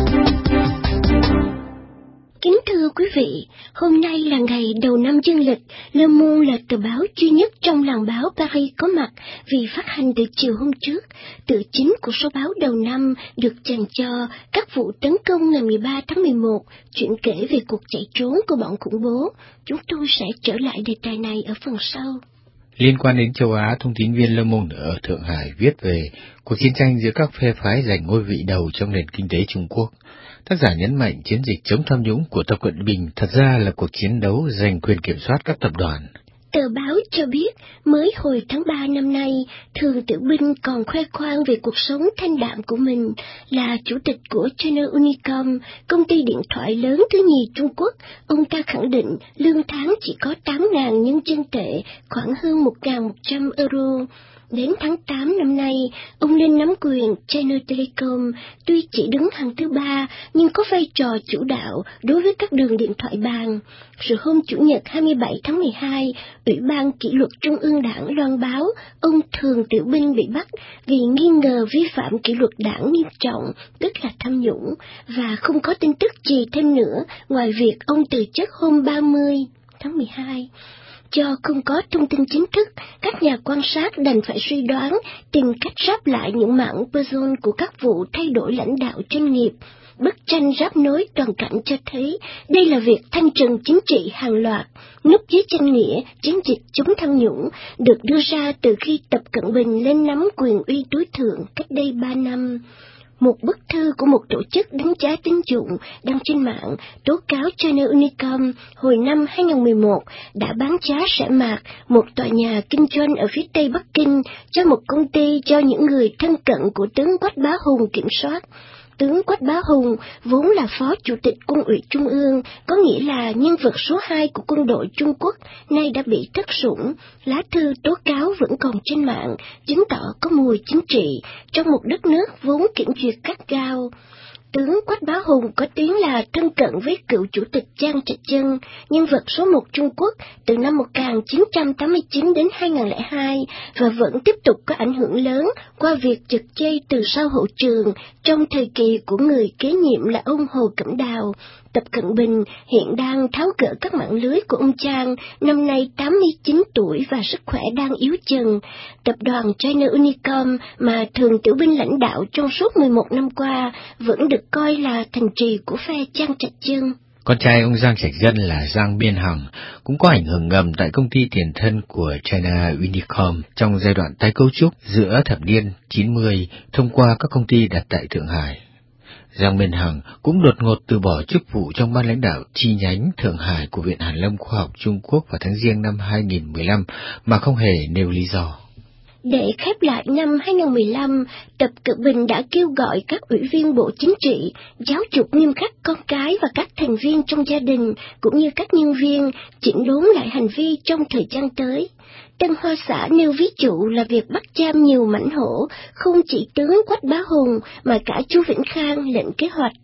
Kính thưa quý vị, hôm nay là ngày đầu năm dương lịch, Le Monde là tờ báo duy nhất trong làng báo Paris có mặt vì phát hành từ chiều hôm trước. Tựa chính của số báo đầu năm được dành cho các vụ tấn công ngày mười ba tháng mười một, chuyện kể về cuộc chạy trốn của bọn khủng bố. Chúng tôi sẽ trở lại đề tài này ở phần sau. Liên quan đến châu Á, thông tin viên Le Monde ở Thượng Hải viết về cuộc chiến tranh giữa các phe phái giành ngôi vị đầu trong nền kinh tế Trung Quốc. Tác giả nhấn mạnh chiến dịch chống tham nhũng của Tập Cận Bình thật ra là cuộc chiến đấu giành quyền kiểm soát các tập đoàn. Tờ báo cho biết, mới hồi tháng ba năm nay, Thường Tiểu Binh còn khoe khoang về cuộc sống thanh đạm của mình, là chủ tịch của China Unicom, công ty điện thoại lớn thứ nhì Trung Quốc. Ông ta khẳng định lương tháng chỉ có tám nghìn nhân dân tệ, khoảng hơn một nghìn một trăm euro. Đến tháng tám năm nay, ông lên nắm quyền China Telecom, tuy chỉ đứng hàng thứ ba, nhưng có vai trò chủ đạo đối với các đường điện thoại bàn. Rồi hôm Chủ nhật hai mươi bảy tháng mười hai, Ủy ban Kỷ luật Trung ương Đảng loan báo ông Thường Tiểu Binh bị bắt vì nghi ngờ vi phạm kỷ luật đảng nghiêm trọng, tức là tham nhũng, và không có tin tức gì thêm nữa ngoài việc ông từ chức hôm ba mươi tháng mười hai. Do không có thông tin chính thức, các nhà quan sát đành phải suy đoán, tìm cách ráp lại những mảng puzzle của các vụ thay đổi lãnh đạo doanh nghiệp. Bức tranh ráp nối toàn cảnh cho thấy đây là việc thanh trừng chính trị hàng loạt, núp dưới danh nghĩa chiến dịch chống tham nhũng, được đưa ra từ khi Tập Cận Bình lên nắm quyền uy tối thượng cách đây ba năm. Một bức thư của một tổ chức đánh giá tín dụng đăng trên mạng tố cáo China Unicom hồi năm hai không một một đã bán giá rẻ mạt một tòa nhà kinh doanh ở phía tây Bắc Kinh cho một công ty do những người thân cận của tướng Quách Bá Hùng kiểm soát. Tướng Quách Bá Hùng vốn là phó chủ tịch Quân ủy Trung ương, có nghĩa là nhân vật số hai của quân đội Trung Quốc, nay đã bị thất sủng. Lá thư tố cáo vẫn còn trên mạng, chứng tỏ có mùi chính trị trong một đất nước vốn kiểm duyệt gắt gao. Tướng Quách Bá Hùng có tiếng là thân cận với cựu chủ tịch Giang Trạch Dân, nhân vật số một Trung Quốc từ năm một nghìn chín trăm tám mươi chín đến hai nghìn không trăm lẻ hai, và vẫn tiếp tục có ảnh hưởng lớn qua việc giật dây từ sau hậu trường trong thời kỳ của người kế nhiệm là ông Hồ Cẩm Đào. Tập Cận Bình hiện đang tháo gỡ các mạng lưới của ông Trang, năm nay tám mươi chín tuổi và sức khỏe đang yếu dần. Tập đoàn China Unicom mà Thường Tiểu Binh lãnh đạo trong suốt mười một năm qua vẫn được coi là thành trì của phe Giang Trạch Dân. Con trai ông Giang Trạch Dân là Giang Biên Hằng cũng có ảnh hưởng ngầm tại công ty tiền thân của China Unicom trong giai đoạn tái cấu trúc giữa thập niên chín mươi thông qua các công ty đặt tại Thượng Hải. Giang Biên Hằng cũng đột ngột từ bỏ chức vụ trong ban lãnh đạo chi nhánh Thượng Hải của Viện Hàn lâm Khoa học Trung Quốc vào tháng Giêng năm hai nghìn không trăm mười lăm mà không hề nêu lý do. Để khép lại năm hai nghìn không trăm mười lăm, Tập Cận Bình đã kêu gọi các ủy viên Bộ Chính trị giáo dục nghiêm khắc con cái và các thành viên trong gia đình, cũng như các nhân viên, chỉnh đốn lại hành vi trong thời gian tới. Tân Hoa Xã nêu ví dụ là việc bắt giam nhiều mãnh hổ, không chỉ tướng Quách Bá Hùng mà cả Chu Vĩnh Khang lệnh kế hoạch.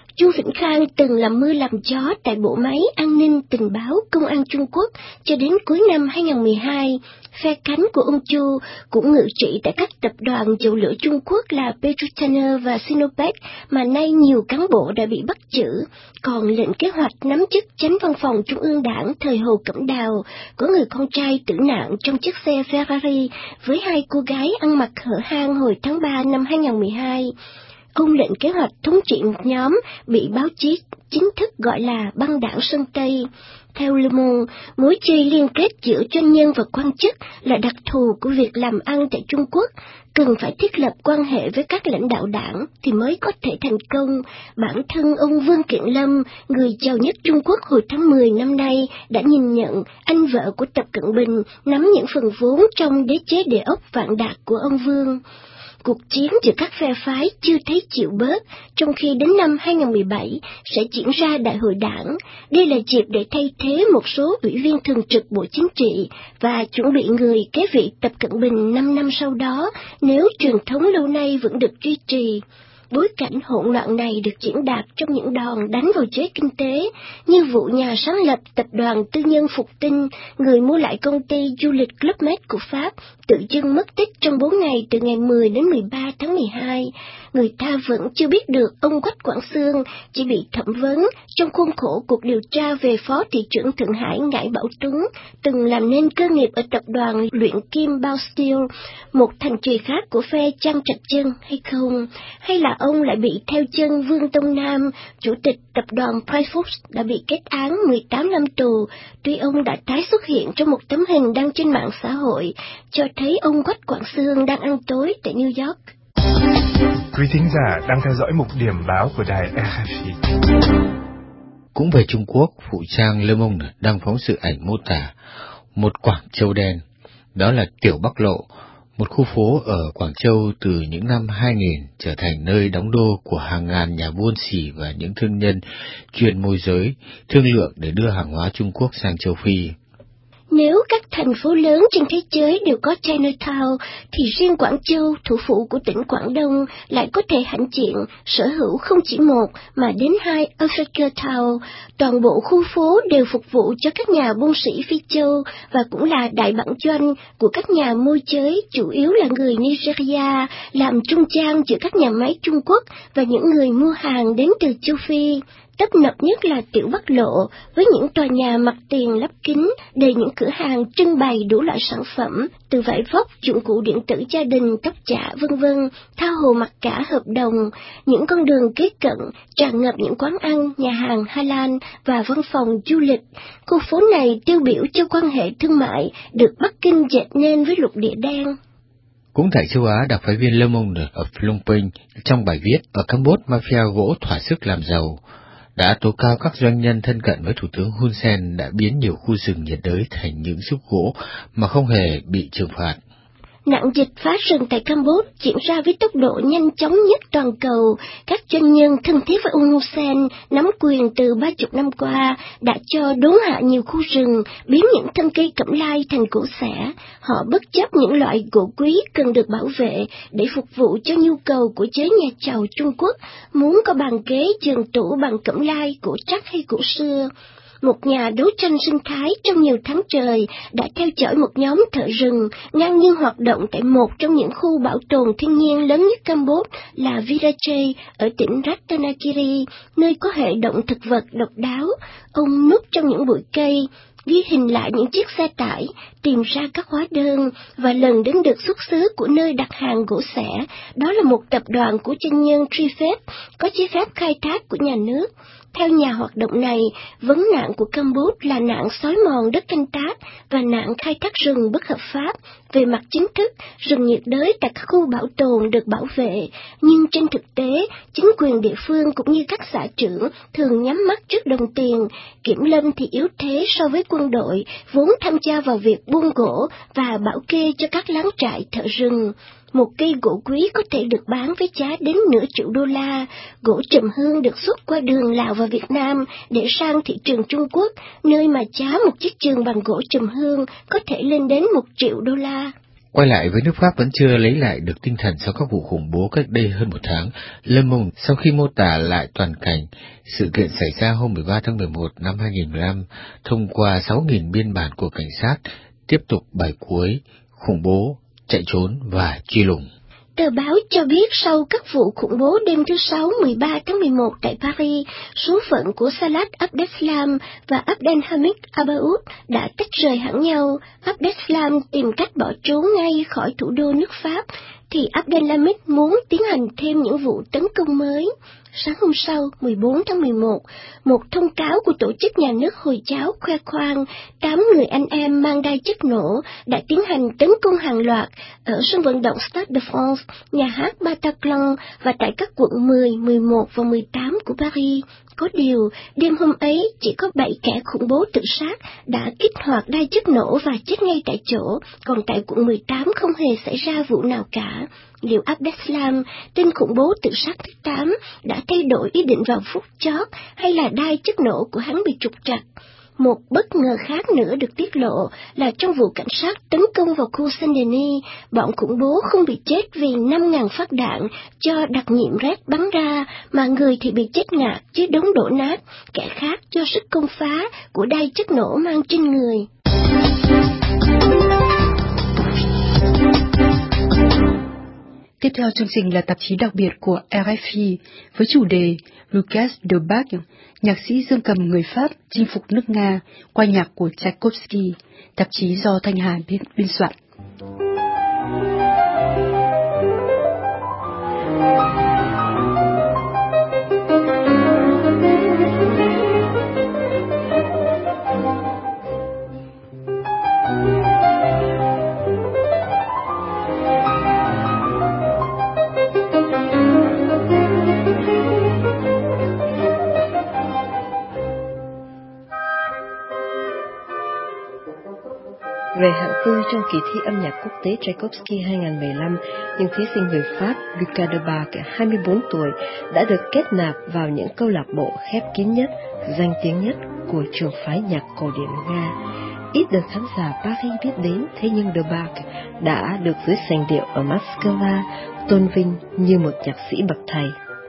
Chu Vĩnh Khang từng làm mưa làm gió tại bộ máy an ninh tình báo công an Trung Quốc cho đến cuối năm hai không một hai. Phe cánh của ông Chu cũng ngự trị tại các tập đoàn dầu lửa Trung Quốc là PetroChina và Sinopec, mà nay nhiều cán bộ đã bị bắt giữ. Còn lệnh kế hoạch nắm chức chánh văn phòng Trung ương Đảng thời Hồ Cẩm Đào có người con trai tử nạn trong chiếc xe Ferrari với hai cô gái ăn mặc hở hang hồi tháng ba năm hai không một hai. Ông lệnh kế hoạch thống trị một nhóm bị báo chí chính thức gọi là băng đảng Sơn Tây. Theo Le Monde, mối chơi liên kết giữa doanh nhân và quan chức là đặc thù của việc làm ăn tại Trung Quốc, cần phải thiết lập quan hệ với các lãnh đạo đảng thì mới có thể thành công. Bản thân ông Vương Kiện Lâm, người giàu nhất Trung Quốc hồi tháng mười năm nay, đã nhìn nhận anh vợ của Tập Cận Bình nắm những phần vốn trong đế chế địa ốc vạn đạt của ông Vương. Cuộc chiến giữa các phe phái chưa thấy chịu bớt, trong khi đến năm hai không một bảy sẽ diễn ra đại hội đảng. Đây là dịp để thay thế một số ủy viên thường trực Bộ Chính trị và chuẩn bị người kế vị Tập Cận Bình năm năm sau đó nếu truyền thống lâu nay vẫn được duy trì. Bối cảnh hỗn loạn này được diễn đạt trong những đòn đánh vào giới kinh tế, như vụ nhà sáng lập tập đoàn tư nhân Phục Tinh, người mua lại công ty du lịch Club Med của Pháp, tự dưng mất tích trong bốn ngày từ ngày mười đến mười ba tháng mười hai. Người ta vẫn chưa biết được ông Quách Quảng Xương chỉ bị thẩm vấn trong khuôn khổ cuộc điều tra về Phó Thị trưởng Thượng Hải Ngải Bảo Tuấn, từng làm nên cơ nghiệp ở tập đoàn luyện kim Bao Steel, một thành trì khác của phe Trang Trạch Dân hay không, hay là ông lại bị theo chân Vương Tông Nam, chủ tịch tập đoàn Pricefox đã bị kết án mười tám năm tù, tuy ông đã tái xuất hiện trong một tấm hình đăng trên mạng xã hội, cho thấy ông Quách Quảng Xương đang ăn tối tại New York. Quý thính giả đang theo dõi mục điểm báo của đài rờ ép i. Cũng về Trung Quốc, phụ trang Le Monde đăng phóng sự ảnh mô tả một Quảng Châu đen. Đó là Tiểu Bắc Lộ, một khu phố ở Quảng Châu từ những năm hai nghìn trở thành nơi đóng đô của hàng ngàn nhà buôn xỉ và những thương nhân chuyên môi giới, thương lượng để đưa hàng hóa Trung Quốc sang châu Phi. Nếu các thành phố lớn trên thế giới đều có Chinatown, thì riêng Quảng Châu, thủ phủ của tỉnh Quảng Đông, lại có thể hãnh diện sở hữu không chỉ một mà đến hai Africa Town. Toàn bộ khu phố đều phục vụ cho các nhà buôn sĩ Phi Châu và cũng là đại bản doanh của các nhà môi giới, chủ yếu là người Nigeria, làm trung gian giữa các nhà máy Trung Quốc và những người mua hàng đến từ châu Phi. Tấp nập nhất là Tiểu Bắc Lộ, với những tòa nhà mặt tiền lắp kính, đầy những cửa hàng trưng bày đủ loại sản phẩm, từ vải vóc, dụng cụ điện tử gia đình, tóc chả, vân vân, tha hồ mặc cả hợp đồng. Những con đường kế cận tràn ngập những quán ăn, nhà hàng Hà Lan và văn phòng du lịch. Khu phố này tiêu biểu cho quan hệ thương mại được Bắc Kinh dệt nên với lục địa đen. Cũng tại châu Á, đặc phái viên Le Monde ở Phnom Penh trong bài viết ở Campuchia, mafia gỗ thỏa sức làm giàu, đã tố cáo các doanh nhân thân cận với Thủ tướng Hun Sen đã biến nhiều khu rừng nhiệt đới thành những xúc gỗ mà không hề bị trừng phạt. Nạn dịch phá rừng tại Campuchia diễn ra với tốc độ nhanh chóng nhất toàn cầu. Các doanh nhân thân thiết với ông Hun Sen nắm quyền từ ba chục năm qua đã cho đốn hạ nhiều khu rừng, biến những thân cây cẩm lai thành gỗ xẻ. Họ bất chấp những loại gỗ quý cần được bảo vệ để phục vụ cho nhu cầu của giới nhà giàu Trung Quốc, muốn có bàn ghế, giường tủ bằng cẩm lai, gỗ trắc hay gỗ sưa. Một nhà đấu tranh sinh thái trong nhiều tháng trời đã theo dõi một nhóm thợ rừng ngang nhiên hoạt động tại một trong những khu bảo tồn thiên nhiên lớn nhất Campuchia là Virachay ở tỉnh Ratanakiri, nơi có hệ động thực vật độc đáo. Ông núp trong những bụi cây, ghi hình lại những chiếc xe tải, tìm ra các hóa đơn và lần đến được xuất xứ của nơi đặt hàng gỗ xẻ. Đó là một tập đoàn của doanh nhân Trifed, có giấy phép khai thác của nhà nước. Theo nhà hoạt động này, vấn nạn của Campuchia là nạn xói mòn đất canh tác và nạn khai thác rừng bất hợp pháp. Về mặt chính thức, rừng nhiệt đới tại các khu bảo tồn được bảo vệ, nhưng trên thực tế, chính quyền địa phương cũng như các xã trưởng thường nhắm mắt trước đồng tiền. Kiểm lâm thì yếu thế so với quân đội, vốn tham gia vào việc buôn gỗ và bảo kê cho các láng trại thợ rừng. Một cây gỗ quý có thể được bán với giá đến nửa triệu đô la. Gỗ trầm hương được xuất qua đường Lào và Việt Nam để sang thị trường Trung Quốc, nơi mà giá một chiếc giường bằng gỗ trầm hương có thể lên đến một triệu đô la. Quay lại với nước Pháp vẫn chưa lấy lại được tinh thần sau các vụ khủng bố cách đây hơn một tháng, Le Monde sau khi mô tả lại toàn cảnh sự kiện xảy ra hôm mười ba tháng mười một năm hai nghìn mười lăm thông qua sáu nghìn biên bản của cảnh sát, tiếp tục bài cuối, khủng bố, chạy trốn và truy lùng. Tờ báo cho biết sau các vụ khủng bố đêm thứ Sáu mười ba tháng mười một tại Paris, số phận của Salah Abdeslam và Abdelhamid Abaoud đã tách rời hẳn nhau. Abdeslam tìm cách bỏ trốn ngay khỏi thủ đô nước Pháp, thì Abdelhamid muốn tiến hành thêm những vụ tấn công mới. Sáng hôm sau, mười bốn tháng mười một, một thông cáo của tổ chức nhà nước Hồi giáo khoe khoang tám người anh em mang đai chất nổ đã tiến hành tấn công hàng loạt ở sân vận động Stade de France, nhà hát Bataclan và tại các quận mười, mười một và mười tám của Paris. Có điều, đêm hôm ấy chỉ có bảy kẻ khủng bố tự sát đã kích hoạt đai chất nổ và chết ngay tại chỗ, còn tại quận mười tám không hề xảy ra vụ nào cả. Liệu Abdeslam, tên khủng bố tự sát thứ tám, đã thay đổi ý định vào phút chót hay là đai chất nổ của hắn bị trục trặc? Một bất ngờ khác nữa được tiết lộ là trong vụ cảnh sát tấn công vào khu Saint-Denis, bọn khủng bố không bị chết vì năm nghìn phát đạn do đặc nhiệm Red bắn ra, mà người thì bị chết ngạt dưới đống đổ nát, kẻ khác do sức công phá của đai chất nổ mang trên người. Tiếp theo chương trình là tạp chí đặc biệt của R F I với chủ đề Lucas Debac, nhạc sĩ dương cầm người Pháp chinh phục nước Nga qua nhạc của Tchaikovsky, tạp chí do Thanh Hà biên, biên soạn. Về hạng tư trong kỳ thi âm nhạc quốc tế Tchaikovsky hai nghìn không trăm mười lăm, những thí sinh người Pháp Lucas Debac, hai mươi bốn tuổi, đã được kết nạp vào những câu lạc bộ khép kín nhất, danh tiếng nhất của trường phái nhạc cổ điển Nga. Ít được khán giả Paris biết đến, thế nhưng Debac đã được dưới sành điệu ở Moscow tôn vinh như một nhạc sĩ bậc thầy.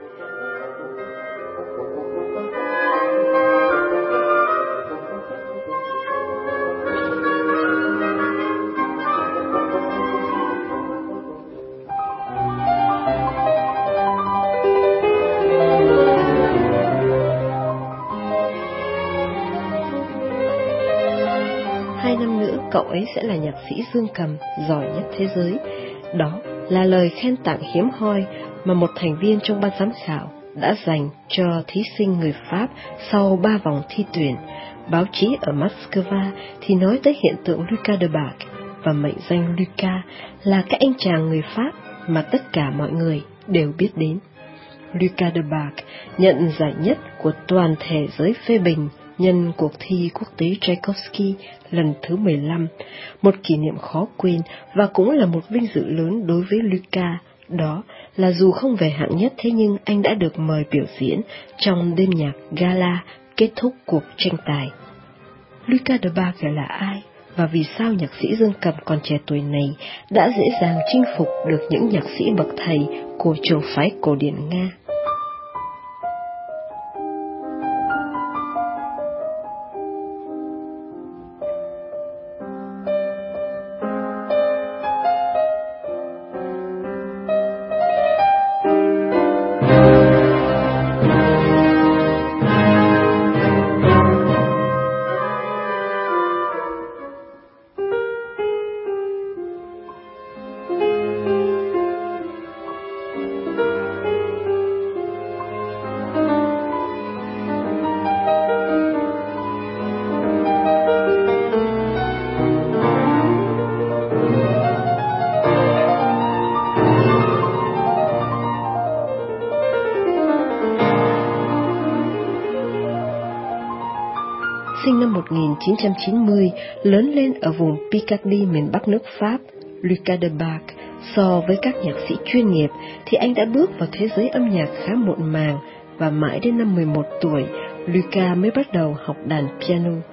Cậu ấy sẽ là nhạc sĩ dương cầm giỏi nhất thế giới. Đó là lời khen tặng hiếm hoi mà một thành viên trong ban giám khảo đã dành cho thí sinh người Pháp sau ba vòng thi tuyển. Báo chí ở Moscow thì nói tới hiện tượng Lucas Debac và mệnh danh Lucas là cái anh chàng người Pháp mà tất cả mọi người đều biết đến. Lucas Debac nhận giải nhất của toàn thể giới phê bình nhân cuộc thi quốc tế Tchaikovsky lần thứ mười lăm, một kỷ niệm khó quên và cũng là một vinh dự lớn đối với Lucas. Đó là dù không về hạng nhất, thế nhưng anh đã được mời biểu diễn trong đêm nhạc gala kết thúc cuộc tranh tài. Lucas Debac là ai? Và vì sao nhạc sĩ dương cầm còn trẻ tuổi này đã dễ dàng chinh phục được những nhạc sĩ bậc thầy của trường phái cổ điển Nga? Sinh năm một nghìn chín trăm chín mươi, lớn lên ở vùng Picardy miền Bắc nước Pháp, Lucas Debac so với các nhạc sĩ chuyên nghiệp thì anh đã bước vào thế giới âm nhạc khá muộn màng, và mãi đến năm mười một tuổi, Lucas mới bắt đầu học đàn piano.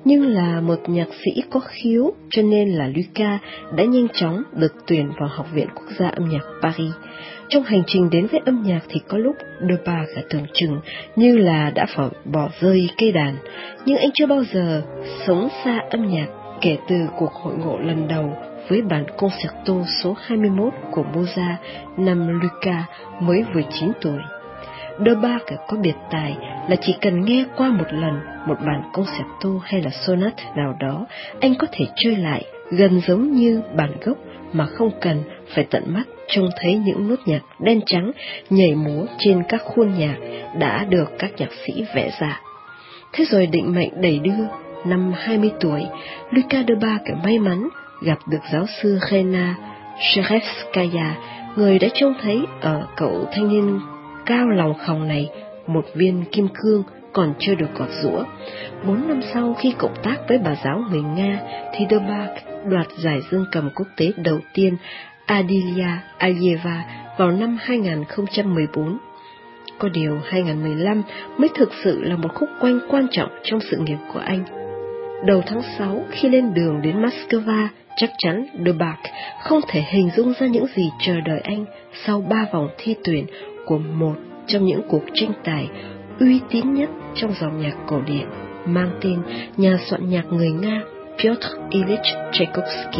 nhưng là một nhạc sĩ có khiếu, cho nên là Lucas đã nhanh chóng được tuyển vào Học viện Quốc gia âm nhạc Paris. Trong hành trình đến với âm nhạc thì có lúc Debargue cả tưởng chừng như là đã phải bỏ rơi cây đàn, nhưng anh chưa bao giờ sống xa âm nhạc kể từ cuộc hội ngộ lần đầu với bản concerto số hai mươi mốt của Mozart năm Lucas mới vừa chín tuổi. Debargue có biệt tài là chỉ cần nghe qua một lần một bản concerto hay là sonate nào đó, anh có thể chơi lại gần giống như bản gốc mà không cần phải tận mắt trông thấy những nốt nhạc đen trắng nhảy múa trên các khuôn nhạc đã được các nhạc sĩ vẽ ra. Thế rồi định mệnh đẩy đưa, năm hai mươi tuổi, Lucas Debargue may mắn gặp được giáo sư Rena Sherevskaya, người đã trông thấy ở cậu thanh niên cao lòng khòng này một viên kim cương còn chưa được gọt giũa. Bốn năm sau, khi cộng tác với bà giáo người Nga, thì Debargue đoạt giải dương cầm quốc tế đầu tiên Adilia Alieva vào năm hai không một bốn. Có điều hai không một lăm mới thực sự là một khúc quanh quan trọng trong sự nghiệp của anh. Đầu tháng sáu, khi lên đường đến Moscow, chắc chắn Debargue không thể hình dung ra những gì chờ đợi anh sau ba vòng thi tuyển của một trong những cuộc tranh tài uy tín nhất trong dòng nhạc cổ điển, mang tên nhà soạn nhạc người Nga Pyotr Ilyich Tchaikovsky.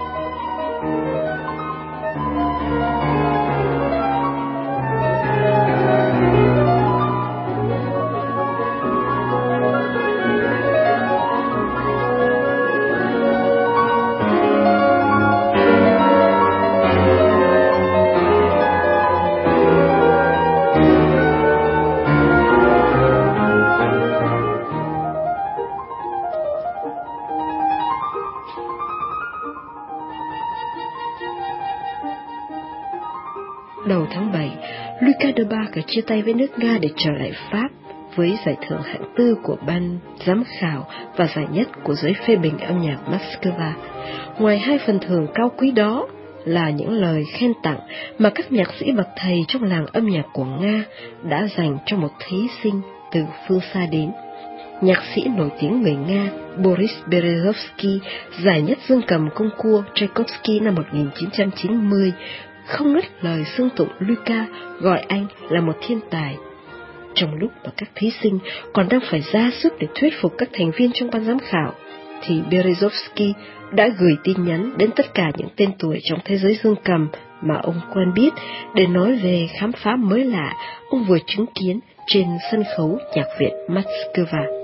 Đầu tháng bảy, Lucas Debargue chia tay với nước Nga để trở lại Pháp với giải thưởng hạng tư của ban giám khảo và giải nhất của giới phê bình âm nhạc Moscow. Ngoài hai phần thưởng cao quý đó là những lời khen tặng mà các nhạc sĩ bậc thầy trong làng âm nhạc của Nga đã dành cho một thí sinh từ phương xa đến. Nhạc sĩ nổi tiếng người Nga Boris Berezovsky giải nhất dương cầm concours Tchaikovsky năm một nghìn chín trăm chín mươi không ngớt lời xưng tụng Lucas, gọi anh là một thiên tài. Trong lúc mà các thí sinh còn đang phải ra sức để thuyết phục các thành viên trong ban giám khảo, thì Berezovsky đã gửi tin nhắn đến tất cả những tên tuổi trong thế giới dương cầm mà ông quen biết để nói về khám phá mới lạ ông vừa chứng kiến trên sân khấu nhạc viện Moscow.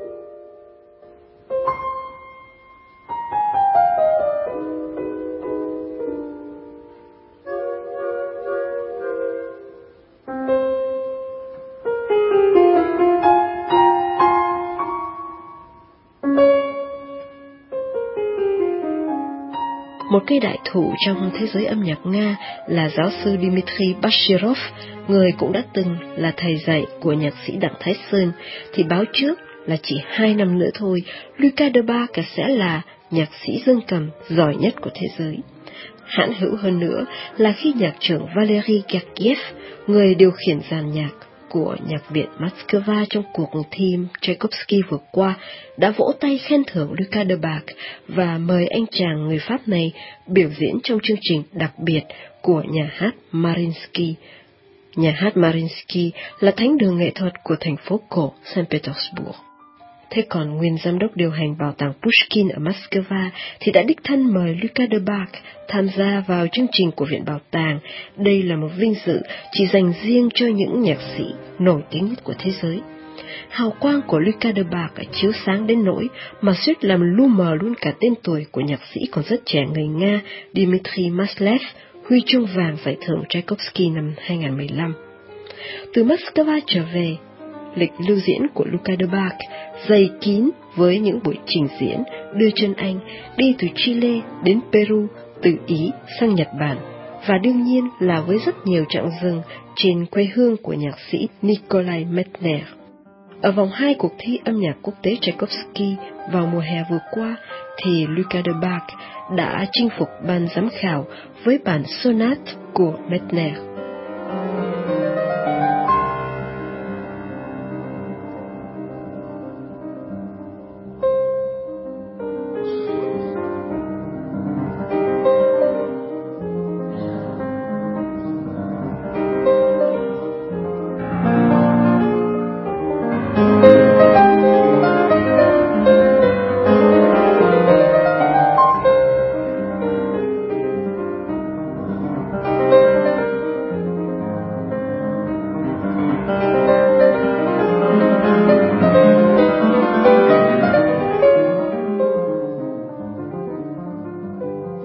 Một cây đại thụ trong thế giới âm nhạc Nga là giáo sư Dmitry Bashirov, người cũng đã từng là thầy dạy của nhạc sĩ Đặng Thái Sơn, thì báo trước là chỉ hai năm nữa thôi, Lucas Debargue sẽ là nhạc sĩ dương cầm giỏi nhất của thế giới. Hãn hữu hơn nữa là khi nhạc trưởng Valery Gergiev, người điều khiển dàn nhạc của nhạc viện Moscow trong cuộc thi Tchaikovsky vừa qua, đã vỗ tay khen thưởng Lucas Debargue và mời anh chàng người Pháp này biểu diễn trong chương trình đặc biệt của nhà hát Mariinsky. Nhà hát Mariinsky là thánh đường nghệ thuật của thành phố cổ Saint Petersburg. Thế còn nguyên giám đốc điều hành bảo tàng Pushkin ở Moscow thì đã đích thân mời Lucas Debargue tham gia vào chương trình của viện bảo tàng. Đây là một vinh dự chỉ dành riêng cho những nhạc sĩ nổi tiếng nhất của thế giới. Hào quang của Lucas Debargue chiếu sáng đến nỗi mà suýt làm lu mờ luôn cả tên tuổi của nhạc sĩ còn rất trẻ người Nga Dmitry Maslev, huy chương vàng giải thưởng Tchaikovsky năm hai không một lăm. Từ Moscow trở về, lịch lưu diễn của Lucas Debargue dày kín với những buổi trình diễn đưa chân anh đi từ Chile đến Peru, từ Ý sang Nhật Bản, và đương nhiên là với rất nhiều chặng dừng trên quê hương của nhạc sĩ Nikolai Medtner. Ở vòng hai cuộc thi âm nhạc quốc tế Tchaikovsky vào mùa hè vừa qua, thì Lucas Debargue đã chinh phục ban giám khảo với bản sonate của Medtner.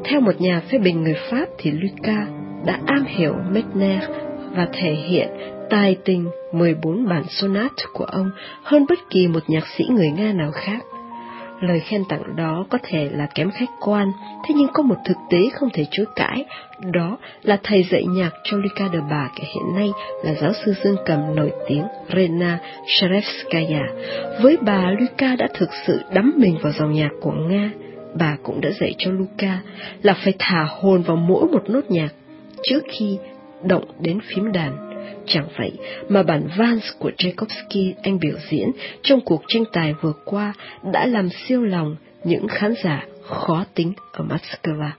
Theo một nhà phê bình người Pháp thì Lucas đã am hiểu Medner và thể hiện tài tình mười bốn bản sonate của ông hơn bất kỳ một nhạc sĩ người Nga nào khác. Lời khen tặng đó có thể là kém khách quan, thế nhưng có một thực tế không thể chối cãi, đó là thầy dạy nhạc cho Lucas de Bach hiện nay là giáo sư dương cầm nổi tiếng Rena Sharevskaya. Với bà, Lucas đã thực sự đắm mình vào dòng nhạc của Nga. Bà cũng đã dạy cho Lucas là phải thả hồn vào mỗi một nốt nhạc trước khi động đến phím đàn. Chẳng vậy mà bản Vals của Tchaikovsky anh biểu diễn trong cuộc tranh tài vừa qua đã làm siêu lòng những khán giả khó tính ở Moscow.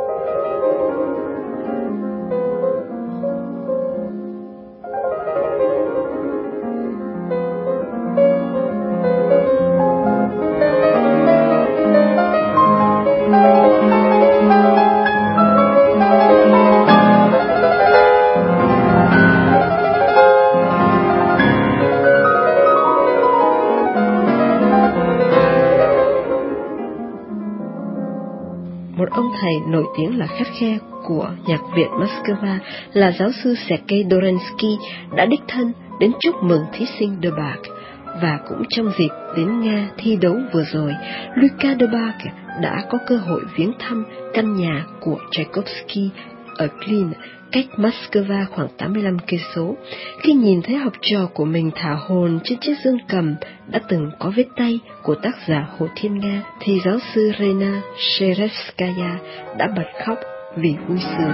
Thầy nổi tiếng là khắt khe của nhạc viện Moscow là giáo sư Sergei Dorensky đã đích thân đến chúc mừng thí sinh de Bach. Và cũng trong dịp đến Nga thi đấu vừa rồi, Lucas de Bach đã có cơ hội viếng thăm căn nhà của Tchaikovsky ở Klin, cách Moscow khoảng tám mươi lăm cây số. Khi nhìn thấy học trò của mình thả hồn trên chiếc dương cầm đã từng có vết tay của tác giả Hồ Thiên Nga, thì giáo sư Rena Sharevskaya đã bật khóc vì vui sướng.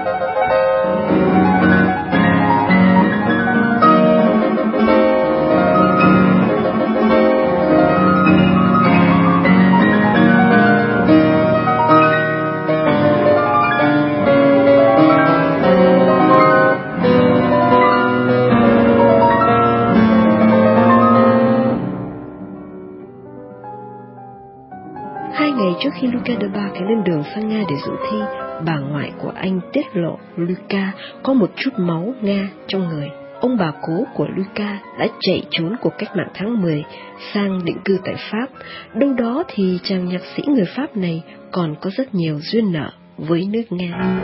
Trước khi Lucas de Bach lên đường sang Nga để dự thi, bà ngoại của anh tiết lộ Lucas có một chút máu Nga trong người. Ông bà cố của Lucas đã chạy trốn cuộc cách mạng tháng mười sang định cư tại Pháp. Đâu đó thì chàng nhạc sĩ người Pháp này còn có rất nhiều duyên nợ với nước Nga.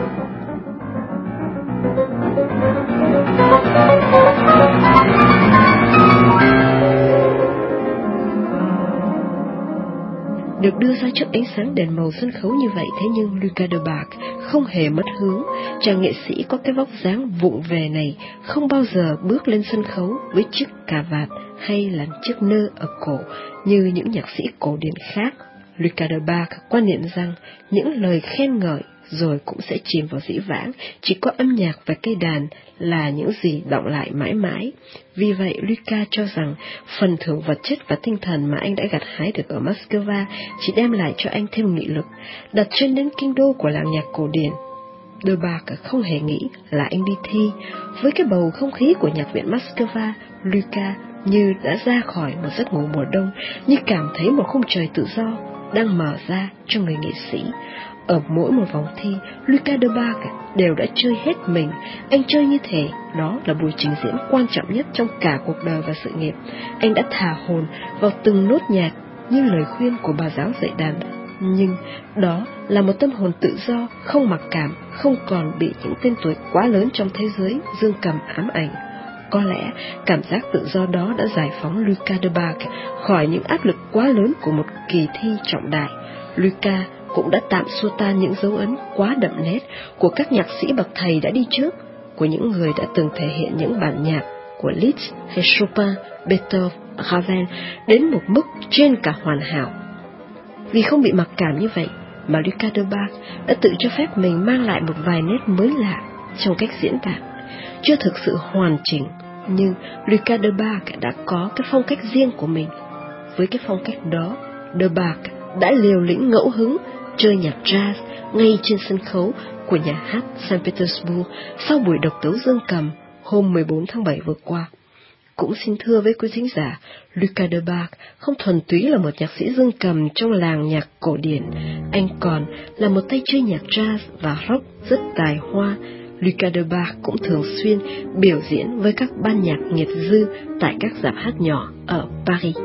Được đưa ra trước ánh sáng đèn màu sân khấu như vậy, thế nhưng Lucas de Bach không hề mất hướng. Chàng nghệ sĩ có cái vóc dáng vụng về này không bao giờ bước lên sân khấu với chiếc cà vạt hay là chiếc nơ ở cổ như những nhạc sĩ cổ điển khác. Lucas de Bach quan niệm rằng những lời khen ngợi rồi cũng sẽ chìm vào dĩ vãng, chỉ có âm nhạc và cây đàn là những gì đọng lại mãi mãi. Vì vậy, Lucas cho rằng phần thưởng vật chất và tinh thần mà anh đã gặt hái được ở Moscow chỉ đem lại cho anh thêm nghị lực, đặt chân đến kinh đô của làng nhạc cổ điển. De Bach không hề nghĩ là anh đi thi. Với cái bầu không khí của nhạc viện Moscow, Lucas như đã ra khỏi một giấc ngủ mùa đông, như cảm thấy một khung trời tự do đang mở ra cho người nghệ sĩ. Ở mỗi một vòng thi, Lucas de Bach đều đã chơi hết mình. Anh chơi như thể đó là buổi trình diễn quan trọng nhất trong cả cuộc đời và sự nghiệp. Anh đã thả hồn vào từng nốt nhạc như lời khuyên của bà giáo dạy đàn. Nhưng đó là một tâm hồn tự do, không mặc cảm, không còn bị những tên tuổi quá lớn trong thế giới dương cầm ám ảnh. Có lẽ cảm giác tự do đó đã giải phóng Lucas de Bach khỏi những áp lực quá lớn của một kỳ thi trọng đại. Lucas cũng đã tạm xua tan những dấu ấn quá đậm nét của các nhạc sĩ bậc thầy đã đi trước, của những người đã từng thể hiện những bản nhạc của Liszt hay Chopin, Beethoven, Ravel đến một mức trên cả hoàn hảo. Vì không bị mặc cảm như vậy mà Lucas de Bach đã tự cho phép mình mang lại một vài nét mới lạ trong cách diễn đạt. Chưa thực sự hoàn chỉnh, nhưng Lucas de Bach đã có cái phong cách riêng của mình. Với cái phong cách đó, de Bach đã liều lĩnh ngẫu hứng chơi nhạc jazz ngay trên sân khấu của nhà hát Saint Petersburg sau buổi độc tấu dương cầm hôm mười bốn tháng bảy vừa qua. Cũng xin thưa với quý thính giả, Lucas de Bach không thuần túy là một nhạc sĩ dương cầm trong làng nhạc cổ điển, anh còn là một tay chơi nhạc jazz và rock rất tài hoa. Lucas de Bach cũng thường xuyên biểu diễn với các ban nhạc nghiệp dư tại các dạp hát nhỏ ở Paris.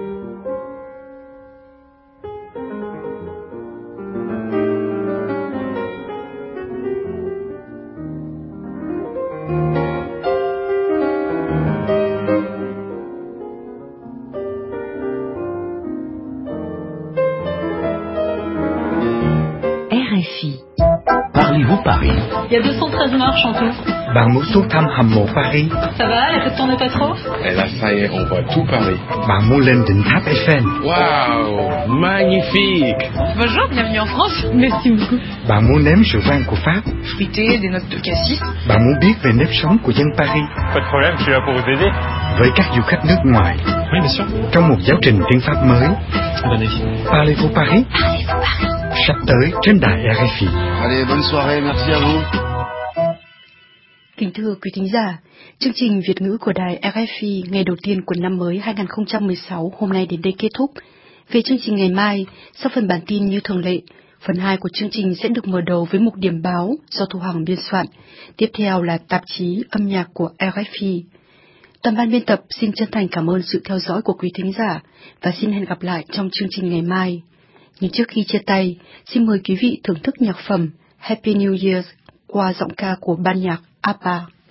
R F I. Parlez-vous Paris? Il y a deux cent treize marches en tout. Bạn muốn xuống thăm hầm mộ Paris? Ça va, la fête tourne pas trop? Et là, ça y est, on voit tout Paris. Bạn muốn lên đỉnh tháp Eiffel? Waouh, magnifique! Bonjour, bienvenue en France. Merci beaucoup. Bạn muốn nếm rượu vang của Pháp? Fruité, des notes de cassis. Bạn muốn biết về nếp sống của dân Paris? Pas de problème, je suis là pour vous aider. Với các du khách nước ngoài. Oui, bien sûr. Trong một giáo trình tiếng Pháp mới. Venez. Parlez-vous Paris? Parlez-vous Paris? Sắp tới trên đài R F I. Allez, bonne soirée, merci à vous. Kính thưa quý thính giả, chương trình Việt ngữ của đài R F I ngày đầu tiên của năm mới hai không một sáu hôm nay đến đây kết thúc. Về chương trình ngày mai, sau phần bản tin như thường lệ, phần hai của chương trình sẽ được mở đầu với mục điểm báo do Thu Hằng biên soạn. Tiếp theo là tạp chí âm nhạc của R F I. Toàn ban biên tập xin chân thành cảm ơn sự theo dõi của quý thính giả và xin hẹn gặp lại trong chương trình ngày mai. Nhưng trước khi chia tay, xin mời quý vị thưởng thức nhạc phẩm Happy New Year qua giọng ca của ban nhạc a pê a.